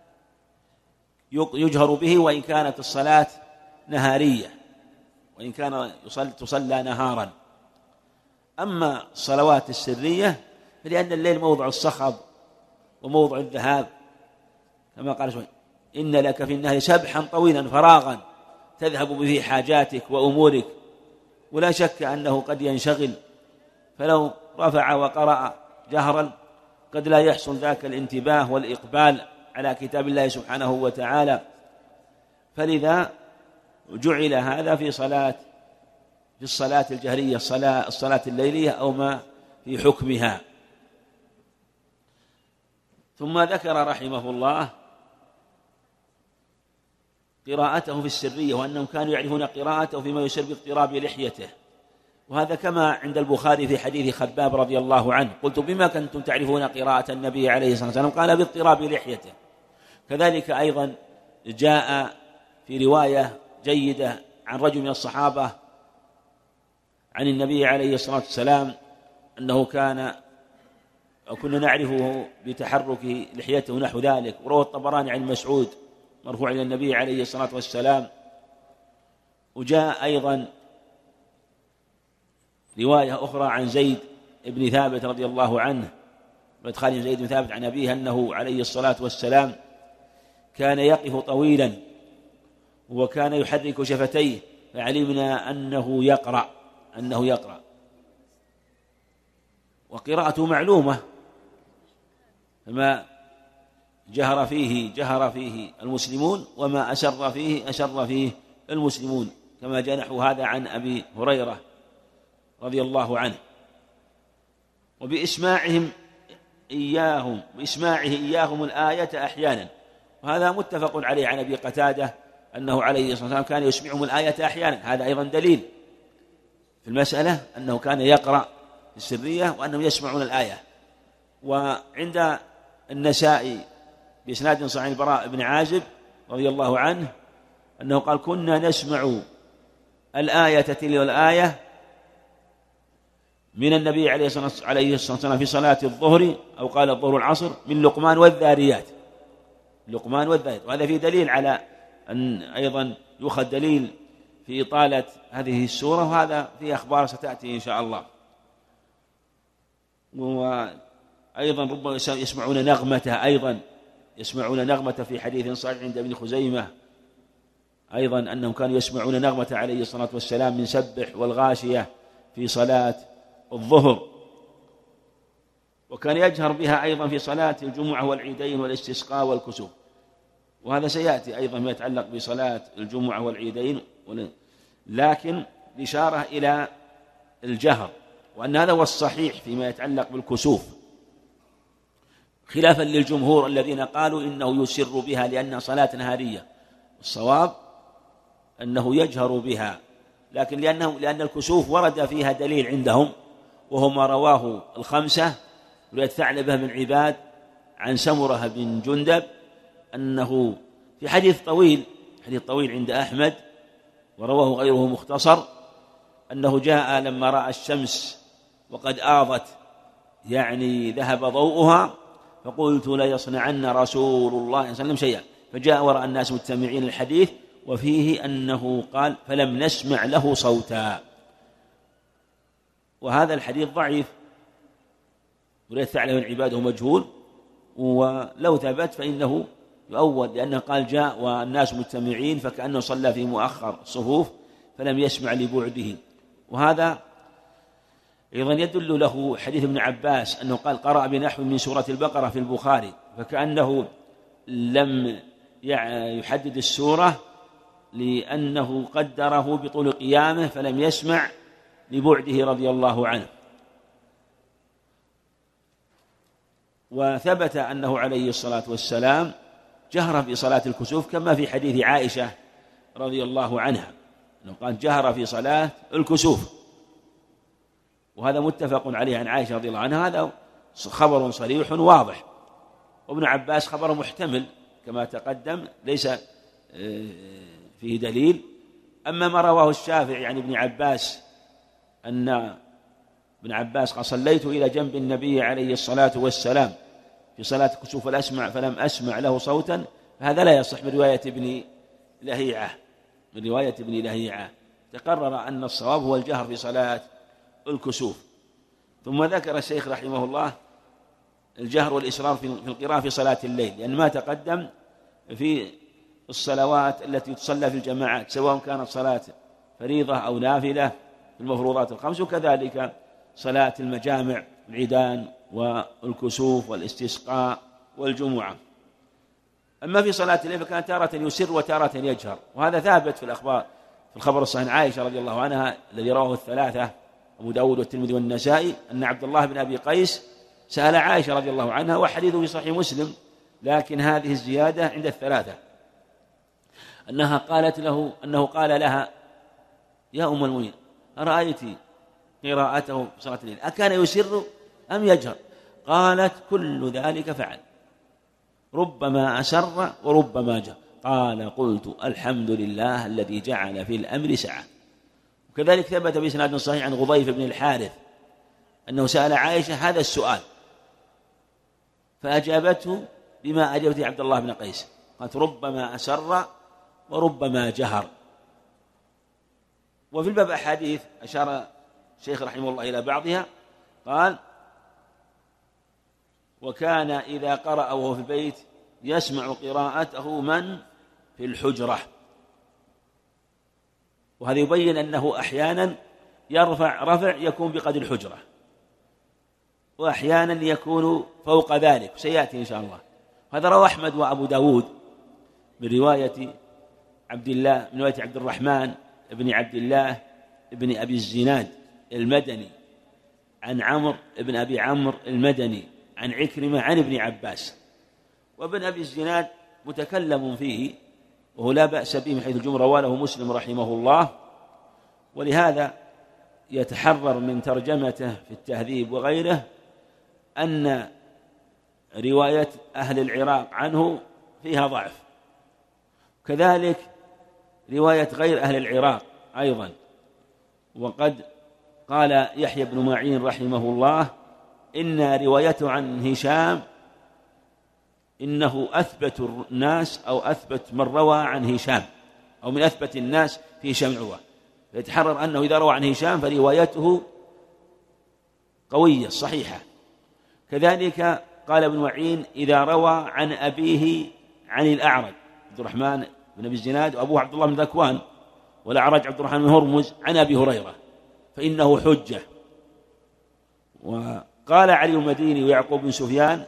يجهر به وإن كانت الصلاة نهارية، وإن كان تصلى نهارا. أما الصلوات السرية فلأن الليل موضع الصخب وموضع الذهاب، كما قال شوي إن لك في النهار سبحا طويلا فراغا تذهب به حاجاتك وأمورك، ولا شك أنه قد ينشغل، فلو رفع وقرأ جهرا قد لا يحصل ذاك الانتباه والإقبال على كتاب الله سبحانه وتعالى. فلذا جعل هذا في صلاة في الصلاة الجهرية، الصلاة, الصلاة الليلية أو ما في حكمها. ثم ذكر رحمه الله قراءته في السرية، وأنهم كانوا يعرفون قراءته فيما يسر باقتراب لحيته، وهذا كما عند البخاري في حديث خباب رضي الله عنه: قلت بما كنتم تعرفون قراءة النبي عليه الصلاة والسلام؟ قال باضطراب لحيته. كذلك أيضا جاء في رواية جيدة عن رجل من الصحابة عن النبي عليه الصلاة والسلام أنه كان أو كنا نعرفه بتحرك لحيته نحو ذلك، وروى الطبراني عن مسعود مرفوع إلى النبي عليه الصلاة والسلام. وجاء أيضا رواية أخرى عن زيد بن ثابت رضي الله عنه، وإدخال زيد بن ثابت عن أبيه أنه عليه الصلاة والسلام كان يقف طويلا وكان يحرك شفتيه، فعلمنا أنه يقرأ أنه يقرأ وقراءته معلومة، فما جهر فيه جهر فيه المسلمون، وما أسر فيه أسر فيه المسلمون، كما جاء نحو هذا عن أبي هريرة رضي الله عنه. وبإسماعهم إياهم بإسماعه إياهم الآية أحيانا، وهذا متفق عليه عن أبي قتادة أنه عليه الصلاة والسلام كان يسمعهم الآية أحيانا. هذا أيضا دليل في المسألة أنه كان يقرأ في السرية وأنهم يسمعون الآية. وعند النسائي بإسناد صحيح البراء بن عازب رضي الله عنه أنه قال كنا نسمع الآية تلو الآية من النبي عليه الصلاة والسلام في صلاة الظهر أو قال الظهر العصر من لقمان والذاريات، لقمان والذاريات. وهذا فيه دليل على أن أيضا يؤخذ دليل في إطالة هذه السورة، وهذا في أخبار ستأتي إن شاء الله. وأيضا ربما يسمعون نغمته، أيضا يسمعون نغمة في حديث صحيح عند ابن خزيمة أيضا أنهم كانوا يسمعون نغمة عليه الصلاة والسلام من سبح والغاشية في صلاة الظهر، وكان يجهر بها أيضا في صلاة الجمعة والعيدين والاستسقاء والكسوف. وهذا سيأتي أيضا ما يتعلق بصلاة الجمعة والعيدين، لكن الإشارة إلى الجهر، وأن هذا هو الصحيح فيما يتعلق بالكسوف، خلافا للجمهور الذين قالوا إنه يسر بها لأنها صلاة نهارية. الصواب أنه يجهر بها، لكن لأنه لأن الكسوف ورد فيها دليل عندهم، وهو ما رواه الخمسة رواية ثعلبة بن عباد عن سمرة بن جندب أنه في حديث طويل، حديث طويل عند أحمد ورواه غيره مختصر، أنه جاء لما رأى الشمس وقد آضت يعني ذهب ضوءها فقلت لا يصنعن رسول الله صلى الله عليه وسلم شيئا، فجاء ورأى الناس مجتمعين الحديث، وفيه أنه قال فلم نسمع له صوتا. وهذا الحديث ضعيف، وليس ثعلبة بن عباد مجهول، ولو ثبت فإنه يؤول، لأنه قال جاء والناس مجتمعين فكأنه صلى في مؤخر الصفوف فلم يسمع لبعده. وهذا أيضا يدل له حديث ابن عباس أنه قال قرأ بنحو من سورة البقرة في البخاري، فكأنه لم يحدد السورة لأنه قدره بطول قيامه فلم يسمع لبعده رضي الله عنه. وثبت أنه عليه الصلاة والسلام جهر في صلاة الكسوف كما في حديث عائشة رضي الله عنها أنه قال جهر في صلاة الكسوف، وهذا متفق عليه عن عائشة رضي الله عنها. هذا خبر صريح واضح، وابن عباس خبر محتمل كما تقدم ليس فيه دليل. أما ما رواه الشافعي عن ابن عباس أن ابن عباس قال صليت إلى جنب النبي عليه الصلاة والسلام في صلاة الكسوف فلم أسمع, فلم أسمع له صوتا، فهذا لا يصح من رواية ابن لهيعة من رواية ابن لهيعة تقرر أن الصواب هو الجهر في صلاة الكسوف. ثم ذكر الشيخ رحمه الله الجهر والإسرار في القراءة في صلاة الليل، لأن ما تقدم في الصلوات التي تصلى في الجماعات سواء كانت صلاة فريضة أو نافلة في المفروضات الخمس، وكذلك صلاة المجامع العيدان والكسوف والاستسقاء والجمعة. أما في صلاة الليل فكان تارة يسر وتارة يجهر، وهذا ثابت في الأخبار في الخبر الصحيح عائشة رضي الله عنها الذي رواه الثلاثة أبو داود والترمذي والنسائي أن عبد الله بن أبي قيس سأل عائشة رضي الله عنها، وحديثه في صحيح مسلم، لكن هذه الزيادة عند الثلاثة أنها قالت له أنه قال لها يا أم المؤمنين أرأيت قراءته في صلاة الليل أكان يسر أم يجهر؟ قالت كل ذلك فعل، ربما أسر وربما جهر. قال قلت الحمد لله الذي جعل في الأمر سعة. وكذلك ثبت بإسناد صحيح عن غضيف بن الحارث أنه سأل عائشة هذا السؤال فأجابته بما أجابته عبد الله بن قيس، قالت ربما أسر وربما جهر. وفي الباب أحاديث أشار الشيخ رحمه الله إلى بعضها، قال وكان إذا قرأ وهو في البيت يسمع قراءته من في الحجرة. وهذا يبين أنه أحيانا يرفع رفع يكون بقدر الحجرة، وأحيانا يكون فوق ذلك، سيأتي إن شاء الله. هذا رواه أحمد وأبو داود من رواية عبد الله من رواية عبد الرحمن ابن عبد الله ابن أبي الزناد المدني عن عمرو ابن أبي عمرو المدني عن عكرمة عن ابن عباس. وابن أبي الزناد متكلم فيه، وهو لا بأس به من حيث الجمهور، رواه مسلم رحمه الله، ولهذا يتحرر من ترجمته في التهذيب وغيره أن رواية أهل العراق عنه فيها ضعف، كذلك رواية غير أهل العراق أيضا. وقد قال يحيى بن معين رحمه الله إن روايته عن هشام إنه أثبت الناس أو أثبت من روى عن هشام، أو من أثبت الناس في هشام عروة، فيتحرر أنه إذا روى عن هشام فروايته قوية صحيحة. كذلك قال ابن معين إذا روى عن أبيه عن الأعرج عبد الرحمن بن أبي الزناد وأبوه عبد الله بن ذكوان، والأعرج عبد الرحمن بن هرمز عن أبي هريرة فإنه حجة. وقال علي المديني ويعقوب بن سفيان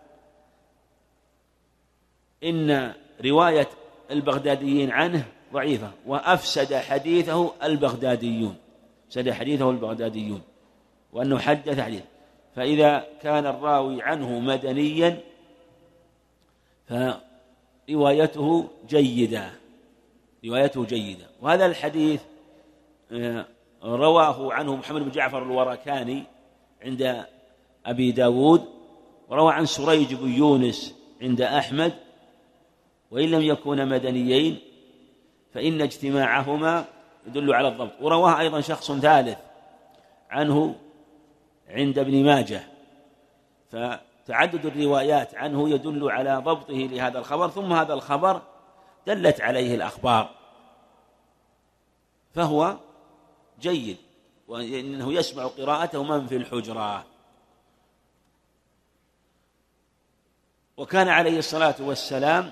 إن رواية البغداديين عنه ضعيفة، وأفسد حديثه البغداديون، أفسد حديثه البغداديون وأنه حدث حديث. فإذا كان الراوي عنه مدنيا فروايته جيدة، روايته جيدة. وهذا الحديث رواه عنه محمد بن جعفر الوركاني عند أبي داود، وروى عن سريج بن يونس عند أحمد، وإن لم يكونا مدنيين فإن اجتماعهما يدل على الضبط. ورواه أيضا شخص ثالث عنه عند ابن ماجه، فتعدد الروايات عنه يدل على ضبطه لهذا الخبر. ثم هذا الخبر دلت عليه الأخبار فهو جيد، وإنه يسمع قراءته من في الحجرة. وكان عليه الصلاة والسلام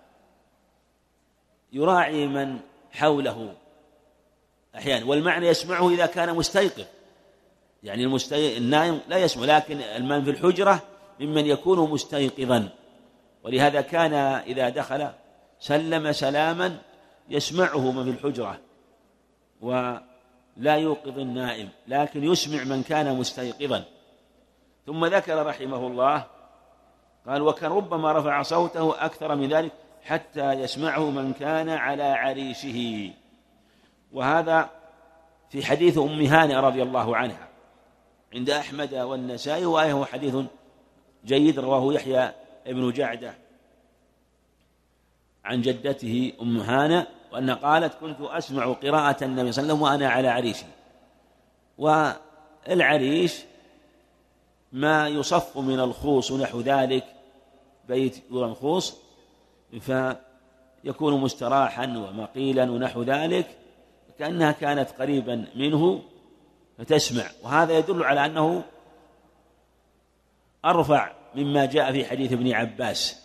يراعي من حوله أحيانا، والمعنى يسمعه إذا كان مستيقظ، يعني المستي... النائم لا يسمع، لكن المن في الحجرة ممن يكون مستيقظا، ولهذا كان إذا دخل سلم سلاما يسمعه من في الحجرة ولا يوقظ النائم، لكن يسمع من كان مستيقظا. ثم ذكر رحمه الله قال وكان ربما رفع صوته أكثر من ذلك حتى يسمعه من كان على عريشه. وهذا في حديث أم هانئ رضي الله عنها عند أحمد والنسائي، وهو حديث جيد رواه يحيى ابن جعدة عن جدته أم هانئ وأن قالت كنت أسمع قراءة النبي صلى الله عليه وسلم وأنا على عريشي. والعريش ما يصف من الخوص نحو ذلك، بيت الخوص فيكون مستراحا ومقيلا ونحو ذلك، كأنها كانت قريبا منه فتسمع. وهذا يدل على أنه أرفع مما جاء في حديث ابن عباس.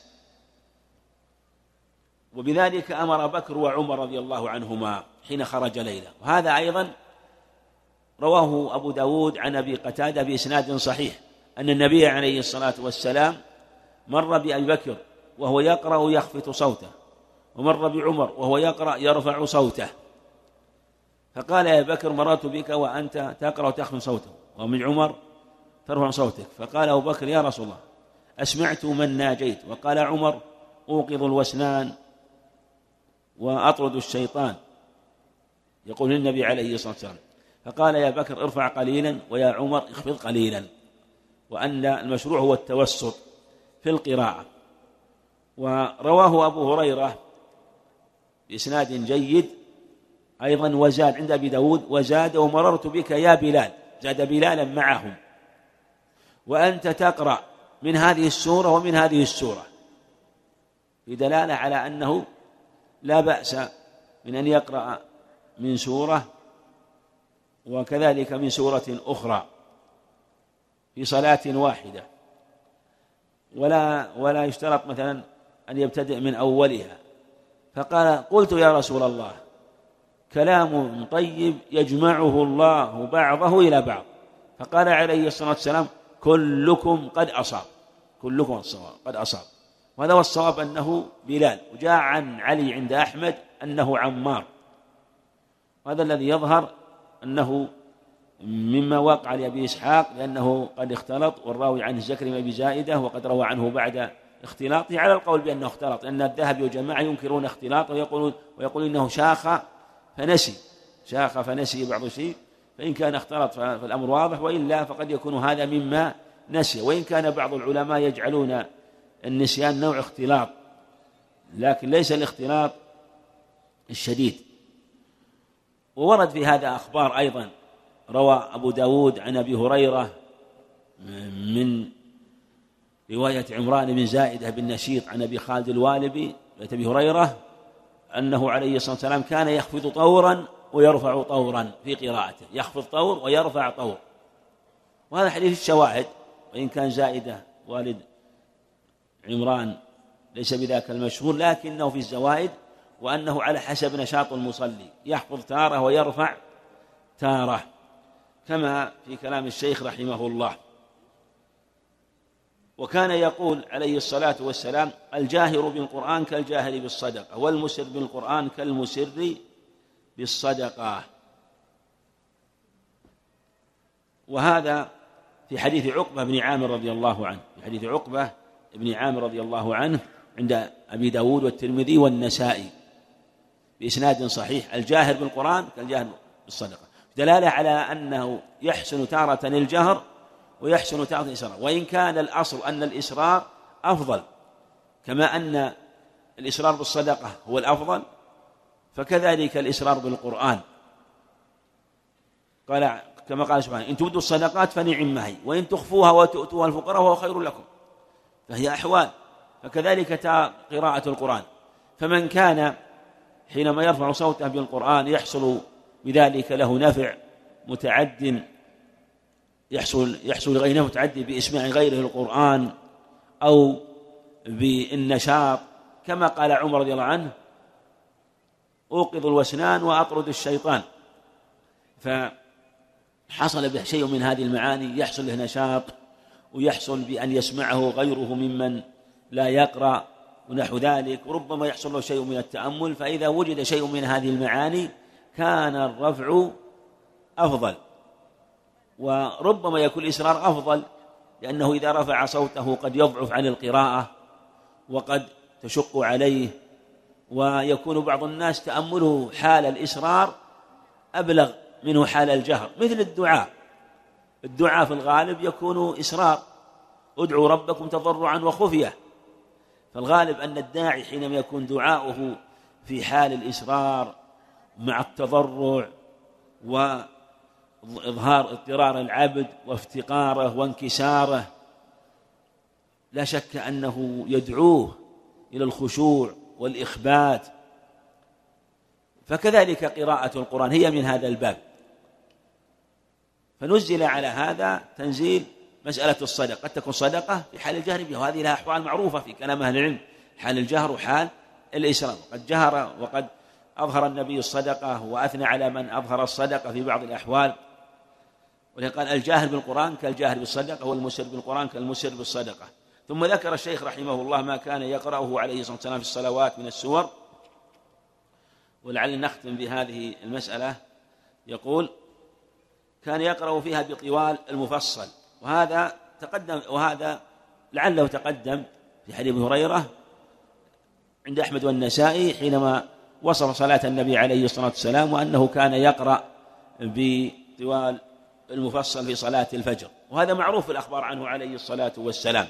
وبذلك أمر بكر وعمر رضي الله عنهما حين خرج ليلة. وهذا أيضا رواه أبو داود عن أبي قتادة بإسناد صحيح أن النبي عليه الصلاة والسلام مر بأبي بكر وهو يقرأ يخفض صوته، ومر بعمر وهو يقرأ يرفع صوته، فقال يا بكر مررت بك وأنت تقرأ تخفض صوته، ومن عمر ترفع صوتك. فقال أبو بكر يا رسول الله أسمعت من ناجيت. وقال عمر أوقظ الوسنان وأطرد الشيطان، يقول للنبي عليه الصلاة والسلام. فقال يا بكر ارفع قليلا ويا عمر اخفض قليلا، وأن المشروع هو التوسط في القراءة. ورواه أبو هريرة بإسناد جيد أيضا وزاد عند أبي داود وزاد ومررت بك يا بلال، زاد بلالا معهم، وأنت تقرأ من هذه السورة ومن هذه السورة، في دلالة على أنه لا بأس من أن يقرأ من سورة وكذلك من سورة أخرى في صلاة واحدة، ولا ولا يشترط مثلا أن يبتدئ من أولها. فقال قلت يا رسول الله كلام طيب يجمعه الله بعضه إلى بعض. فقال عليه الصلاة والسلام كلكم قد أصاب، كلكم قد أصاب. وهذا هو الصواب أنه بلال، وجاء عن علي عند أحمد أنه عمار. وهذا الذي يظهر أنه مما وقع لأبي إسحاق لأنه قد اختلط، والراوي عنه زكريا بن أبي زائدة وقد روى عنه بعد اختلاطه على القول بأنه اختلط، لأن الذهبي وجماعة ينكرون اختلاطه ويقولون ويقولون إنه شاخ فنسي شاخ فنسي بعض الشيء، فإن كان اختلط فالأمر واضح، وإلا فقد يكون هذا مما نسي. وإن كان بعض العلماء يجعلون النسيان نوع اختلاط، لكن ليس الاختلاط الشديد. وورد في هذا أخبار أيضا، روى أبو داود عن أبي هريرة من رواية عمران بن زائدة بن نشيط عن أبي خالد الوالبي أبي هريرة أنه عليه الصلاة والسلام كان يخفض طورا ويرفع طورا في قراءته، يخفض طور ويرفع طور. وهذا حديث الشواهد، وإن كان زائدة والد عمران ليس بذاك المشهور، لكنه في الزوائد، وأنه على حسب نشاط المصلي يحفظ تارة ويرفع تارة، كما في كلام الشيخ رحمه الله. وكان يقول عليه الصلاة والسلام: الجاهر بالقرآن كالجاهر بالصدقة، والمسر بالقرآن كالمسر بالصدقة. وهذا في حديث عقبة بن عامر رضي الله عنه، في حديث عقبة بن عامر رضي الله عنه عند أبي داود والترمذي والنسائي بإسناد صحيح: الجاهر بالقرآن كالجاهر بالصدقة، دلالة على أنه يحسن تارة الجهر ويحسن تارة الإسرار، وإن كان الأصل أن الإسرار أفضل، كما أن الإسرار بالصدقة هو الأفضل، فكذلك الإسرار بالقرآن. قال كما قال سبحانه: إن تبدوا الصدقات فنعم ما هي، وإن تخفوها وتؤتوها الفقراء فهو خير لكم، فهي أحوال. فكذلك قراءة القرآن، فمن كان حينما يرفع صوته بالقرآن يحصل بذلك له نفع متعد، يحصل يحصل غيره متعدي بإسماع غيره القرآن أو بالنشاط، كما قال عمر رضي الله عنه: أوقظ الوسنان وأطرد الشيطان. فحصل به شيء من هذه المعاني، يحصل له نشاط، ويحصل بأن يسمعه غيره ممن لا يقرأ ونحو ذلك، وربما يحصل له شيء من التأمل. فإذا وجد شيء من هذه المعاني كان الرفع أفضل، وربما يكون الإسرار أفضل، لأنه إذا رفع صوته قد يضعف عن القراءة وقد تشق عليه، ويكون بعض الناس تأمله حال الإسرار أبلغ منه حال الجهر، مثل الدعاء. الدعاء في الغالب يكون إسرار: ادعوا ربكم تضرعا وخفية، فالغالب أن الداعي حينما يكون دعاؤه في حال الإسرار مع التضرع وإظهار اضطرار العبد وافتقاره وانكساره، لا شك أنه يدعوه إلى الخشوع والإخبات. فكذلك قراءة القرآن هي من هذا الباب، فنزل على هذا تنزيل مسألة الصدقة. قد تكون صدقة في حال الجهر بها، وهذه لها أحوال معروفة في كلام أهل العلم، حال الجهر وحال الإسرار. قد جهر وقد أظهر النبي الصدقة وأثنى على من أظهر الصدقة في بعض الأحوال، ولقال: الجاهر بالقرآن كالجاهر بالصدقة، والمسر بالقرآن كالمسر بالصدقة. ثم ذكر الشيخ رحمه الله ما كان يقرأه عليه الصلاة والسلام في الصلوات من السور، ولعل نختم بهذه المسألة. يقول: كان يقرأ فيها بطوال المفصل، وهذا تقدم وهذا لعله تقدم في حديث أبي هريرة عند أحمد والنسائي حينما وصف صلاة النبي عليه الصلاة والسلام، وأنه كان يقرأ بطوال المفصل في صلاة الفجر، وهذا معروف في الأخبار عنه عليه الصلاة والسلام.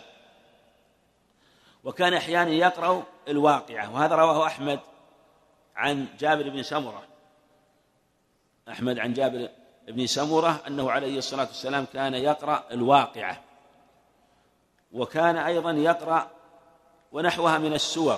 وكان أحيانا يقرأ الواقعة، وهذا رواه أحمد عن جابر بن سمرة أحمد عن جابر بن سمرة أنه عليه الصلاة والسلام كان يقرأ الواقعة، وكان أيضا يقرأ ونحوها من السور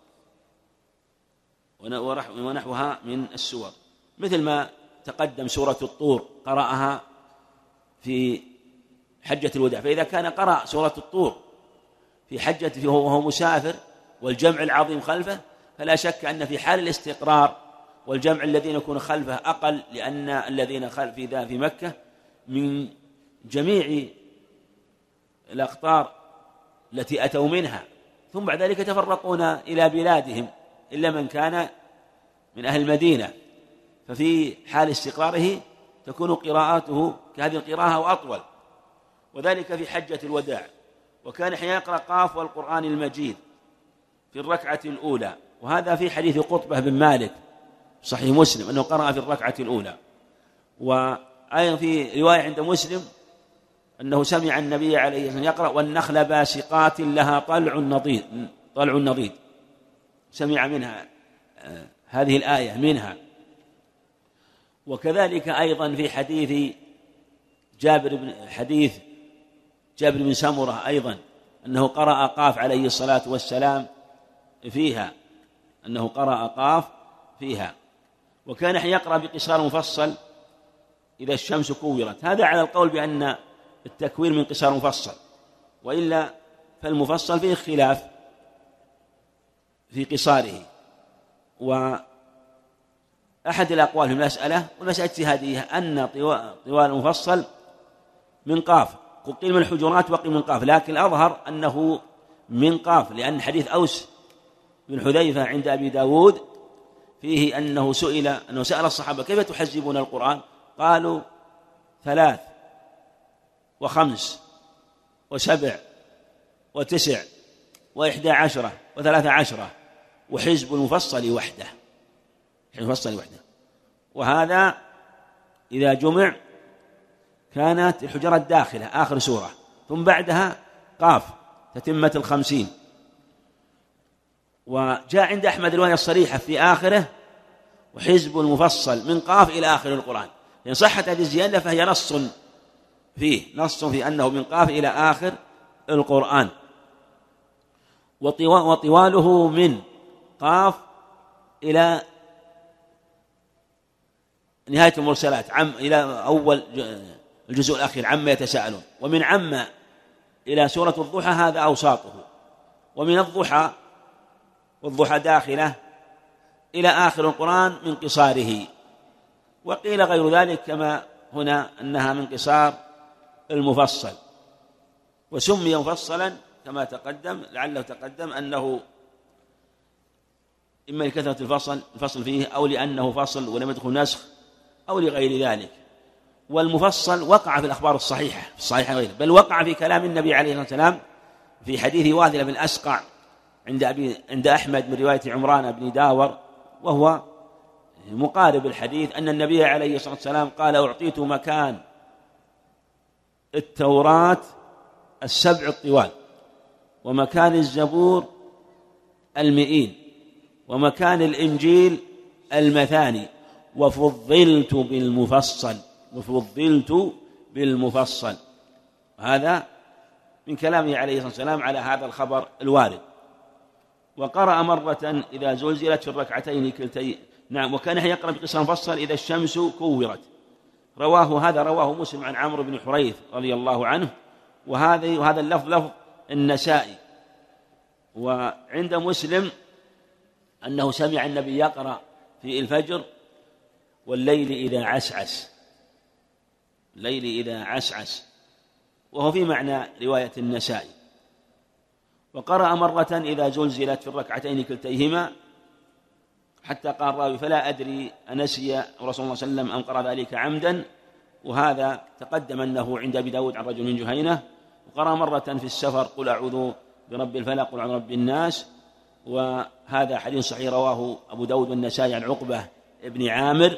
ونحوها من السور مثل ما تقدم سورة الطور قرأها في حجة الوداع. فإذا كان قرأ سورة الطور في حجة وهو مسافر والجمع العظيم خلفه، فلا شك أن في حال الاستقرار والجمع الذين يكون خلفه أقل، لأن الذين خلف في ذا في مكة من جميع الأقطار التي أتوا منها، ثم بعد ذلك تفرقون إلى بلادهم إلا من كان من أهل المدينة، ففي حال استقراره تكون قراءاته كهذه القراءة وأطول، وذلك في حجة الوداع. وكان حين يقرأ قاف والقرآن المجيد في الركعة الأولى، وهذا في حديث قطبة بن مالك صحيح مسلم أنه قرأ في الركعة الأولى. وأيضا في رواية عند مسلم أنه سمع النبي عليه الصلاة والسلام يقرأ والنخل باسقات لها طلع نضيد طلع نضيد، سمع منها هذه الآية منها. وكذلك أيضا في حديث جابر بن حديث جابر بن سمرة أيضا أنه قرأ قاف عليه الصلاة والسلام فيها أنه قرأ قاف فيها. وكان حين يقرأ بقصار مفصل إذا الشمس كورت، هذا على القول بأن التكوير من قصار مفصل، وإلا فالمفصل فيه خلاف في قصاره. وأحد الأقوال في المسألة والمسألة اجتهادية أن طوال المفصل من قاف، قيل من الحجرات وقيل من قاف، لكن الأظهر أنه من قاف، لأن حديث أوس بن حذيفة عند أبي داود فيه أنه سئل أنه سأل الصحابة كيف تحزبون القرآن؟ قالوا ثلاث وخمس وسبع وتسع وإحدى عشرة وثلاثة عشرة وحزب المفصل وحده، المفصل وحده. وهذا إذا جمع كانت الحجرات داخلة آخر سورة، ثم بعدها قاف تتمة الخمسين. وجاء عند أحمد رواية الصريحة في آخره وحزب المفصل من قاف إلى آخر القرآن، إن صحت هذه الزيادة فهي نص فيه نص في أنه من قاف إلى آخر القرآن. وطواله من قاف إلى نهاية المرسلات، عم إلى أول الجزء الأخير عما يتساءلون، ومن عم إلى سورة الضحى هذا أوساطه، ومن الضحى والضحى داخلة إلى آخر القرآن من قصاره. وقيل غير ذلك كما هنا أنها من قصار المفصل، وسمي مفصلا كما تقدم لعله تقدم أنه إما لكثرة الفصل الفصل فيه أو لأنه فصل ولم يدخل نسخ أو لغير ذلك. والمفصل وقع في الأخبار الصحيحة في الصحيحة غيره، بل وقع في كلام النبي عليه الصلاة والسلام في حديث واثلة بن الأسقع عند أبي عند أحمد من رواية عمران بن داور، وهو مقارب الحديث أن النبي عليه الصلاة والسلام قال أعطيت مكان التوراة السبع الطوال، ومكان الزبور المئين، ومكان الإنجيل المثاني، وفضلت بالمفصل وفضلت بالمفصل. هذا من كلامه عليه الصلاة والسلام على هذا الخبر الوارد. وقرأ مرة إذا زلزلت في الركعتين كلتي نعم، وكان يقرأ بقصر مفصل إذا الشمس كورت. رواه هذا رواه مسلم عن عمرو بن حريث رضي الله عنه، وهذا وهذا اللفظ لفظ النسائي. وعند مسلم أنه سمع النبي يقرأ في الفجر والليل إذا عسعس، الليل إذا عسعس، وهو في معنى رواية النسائي. وقرأ مرة إذا زلزلت في الركعتين كلتيهما، حتى قال راوي فلا أدري أنسي رسول الله صلى الله عليه وسلم أم قرأ ذلك عمدا، وهذا تقدم أنه عند أبي داود عن رجل من جهينة. وقرأ مرة في السفر قل أعوذ برب الفلق قل أعوذ برب الناس، وهذا حديث صحيح رواه أبو داود والنسائي عن عقبة ابن عامر،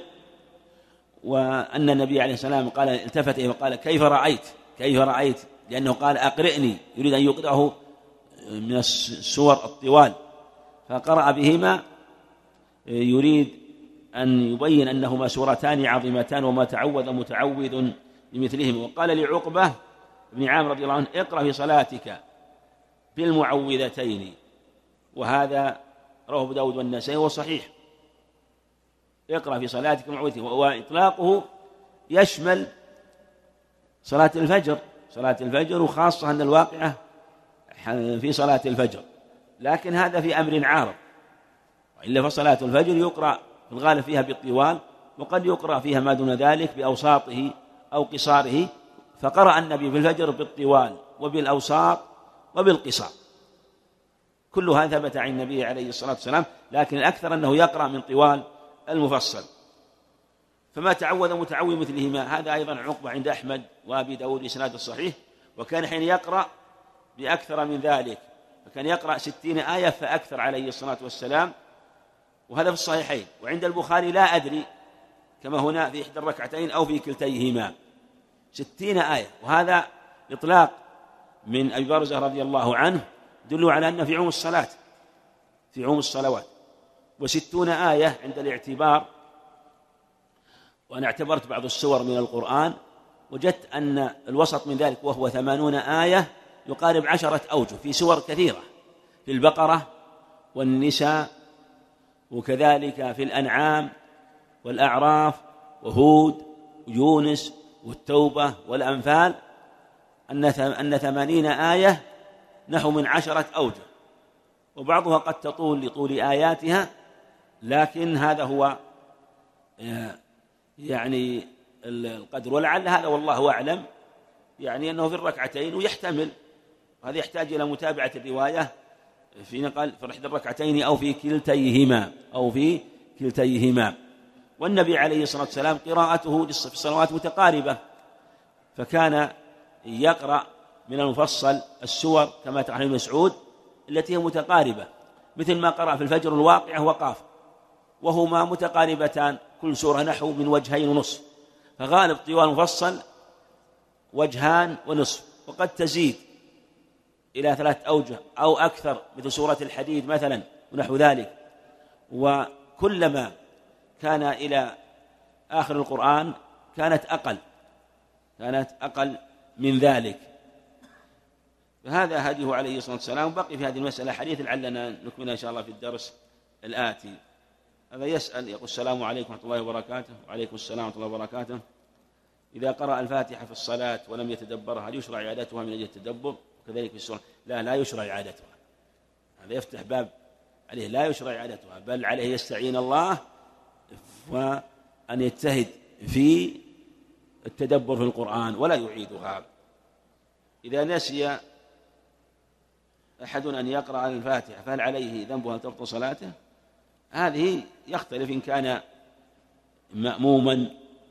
وأن النبي عليه السلام قال التفت إليه وقال كيف رأيت كيف رأيت لأنه قال أقرئني، يريد أن يقرأه من السور الطوال، فقرأ بهما يريد أن يبين أنهما سورتان عظيمتان وما تعوذ متعوذ بمثلهما. وقال لعقبة ابن عامر رضي الله عنه اقرأ في صلاتك بالمعوذتين، وهذا رواه أبو داود والنسائي وصحيح، اقرأ في صلاتك بالمعوذتين. وإطلاقه يشمل صلاة الفجر صلاة الفجر وخاصة أن الواقعة في صلاة الفجر، لكن هذا في أمر عارض، وإلا فصلاة الفجر يقرأ في الغالب فيها بالطوال، وقد يقرأ فيها ما دون ذلك بأوساطه أو قصاره، فقرأ النبي في الفجر بالطوال وبالأوساط وبالقصار، كلها ثبت عن النبي عليه الصلاة والسلام، لكن الأكثر أنه يقرأ من طوال المفصل. فما تعوذ متعوذ مثلهما، هذا أيضا عقبة عند أحمد وأبي داود إسناد الصحيح. وكان حين يقرأ بأكثر من ذلك، فكان يقرأ ستين آية فأكثر عليه الصلاة والسلام، وهذا في الصحيحين. وعند البخاري لا أدري كما هنا في إحدى الركعتين أو في كلتيهما ستين آية، وهذا إطلاق من أبي برزة رضي الله عنه يدل على أن في عموم الصلاة في عموم الصلوات. وستون آية عند الاعتبار، وأنا اعتبرت بعض السور من القرآن وجدت أن الوسط من ذلك وهو ثمانون آية يقارب عشرة أوجه في سور كثيرة، في البقرة والنساء، وكذلك في الأنعام والأعراف وهود ويونس والتوبة والأنفال، أن ثمانين آية نحو من عشرة أوجه، وبعضها قد تطول لطول آياتها، لكن هذا هو يعني القدر، ولعل هذا والله أعلم يعني أنه في الركعتين، ويحتمل هذا يحتاج إلى متابعة الرواية في نقل في إحدى الركعتين أو في كلتيهما أو في كلتيهما. والنبي عليه الصلاة والسلام قراءته في الصلوات متقاربة، فكان يقرأ من المفصل السور كما تقرأ ابن مسعود التي هي متقاربة، مثل ما قرأ في الفجر الواقعة وقاف، وهما متقاربتان كل سورة نحو من وجهين ونصف، فغالب طوال المفصل وجهان ونصف، وقد تزيد إلى ثلاث أوجه أو أكثر مثل سورة الحديد مثلا ونحو ذلك. وكلما كان إلى آخر القرآن كانت أقل كانت أقل من ذلك. فهذا هديه عليه الصلاة والسلام. بقي في هذه المسألة حديث لعلنا نكملها إن شاء الله في الدرس الآتي. هذا يسأل يقول: السلام عليكم ورحمة الله وبركاته. وعليكم السلام ورحمة الله وبركاته. إذا قرأ الفاتحة في الصلاة ولم يتدبرها هل يشرع إعادتها من أجل التدبر؟ كذلك في السورة لا لا يشرع إعادتها، هذا يفتح باب عليه، لا يشرع إعادتها، بل عليه يستعين الله وأن يجتهد في التدبر في القرآن ولا يعيدها. إذا نسي أحد أن يقرأ الفاتحة فهل عليه ذنبها تبطل صلاته؟ هذه يختلف، إن كان مأموما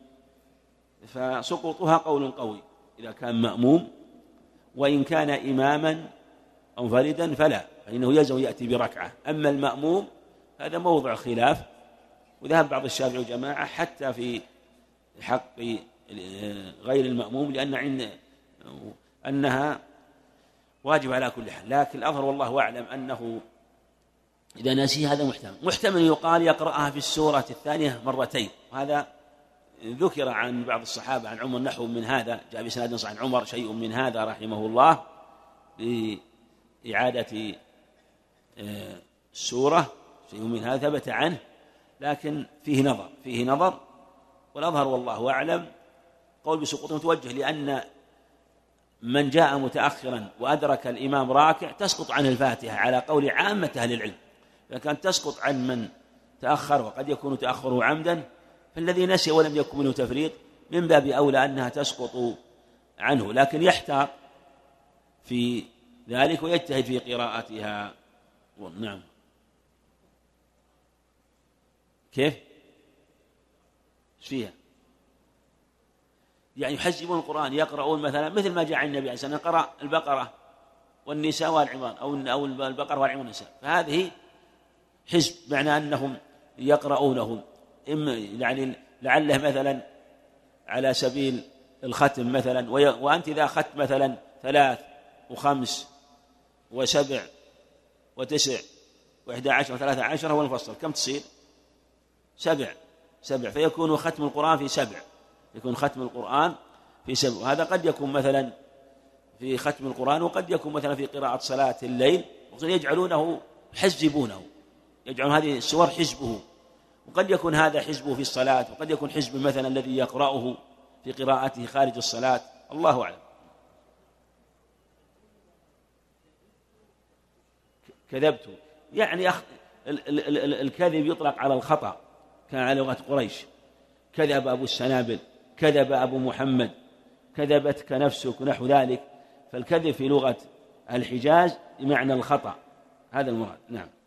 فسقوطها قول قوي إذا كان مأموم، وإن كان إماما أو منفردا فلا، فإنه يلزم يأتي بركعة. أما المأموم هذا موضع خلاف، وذهب بعض الشافعي وجماعة حتى في حق غير المأموم، لأن عند أنها واجب على كل حال. لكن الأظهر والله أعلم أنه إذا نسي هذا محتمل محتمل يقال يقرأها في السورة الثانية مرتين، وهذا ذكر عن بعض الصحابة عن عمر نحو من هذا، جاء بسند صحيح عن عمر شيء من هذا رحمه الله بإعادة السورة، شيء من هذا ثبت عنه، لكن فيه نظر فيه نظر والأظهر والله أعلم قول بسقوط متوجه، لأن من جاء متأخرا وأدرك الإمام راكع تسقط عنه الفاتحة على قول عامة أهل العلم، فكان تسقط عن من تأخر وقد يكون تأخره عمدا، فالذي نسي ولم يكن منه تفريط من باب أولى أنها تسقط عنه، لكن يحتاط في ذلك ويجتهد في قراءتها. نعم. كيف؟ ايش فيها؟ يعني يحزبون القرآن، يقرؤون مثلا مثل ما جاء عن النبي عليه الصلاة والسلام قرأ البقرة والنساء والعمران أو أو البقرة والعمران والنساء، فهذه حزب، معنى أنهم يقرؤونه يعني لعله مثلا على سبيل الختم مثلا، وأنت إذا ختم مثلا ثلاث وخمس وسبع وتسع وإحدى عشر وثلاثة عشر هو المفصل، كم تصير؟ سبع سبع فيكون ختم القرآن في سبع يكون ختم القرآن في سبع. وهذا قد يكون مثلا في ختم القرآن، وقد يكون مثلا في قراءة صلاة الليل، يجعلونه حزبونه، يجعلون هذه السور حزبه، وقد يكون هذا حزبه في الصلاة، وقد يكون حزب مثلا الذي يقرأه في قراءته خارج الصلاة، الله أعلم. كذبت يعني أخ... ال- ال- ال- الكذب يطلق على الخطأ، كان على لغة قريش: كذب أبو السنابل، كذب أبو محمد، كذبتك نفسك ونحو ذلك. فالكذب في لغة الحجاز بمعنى الخطأ، هذا المراد. نعم.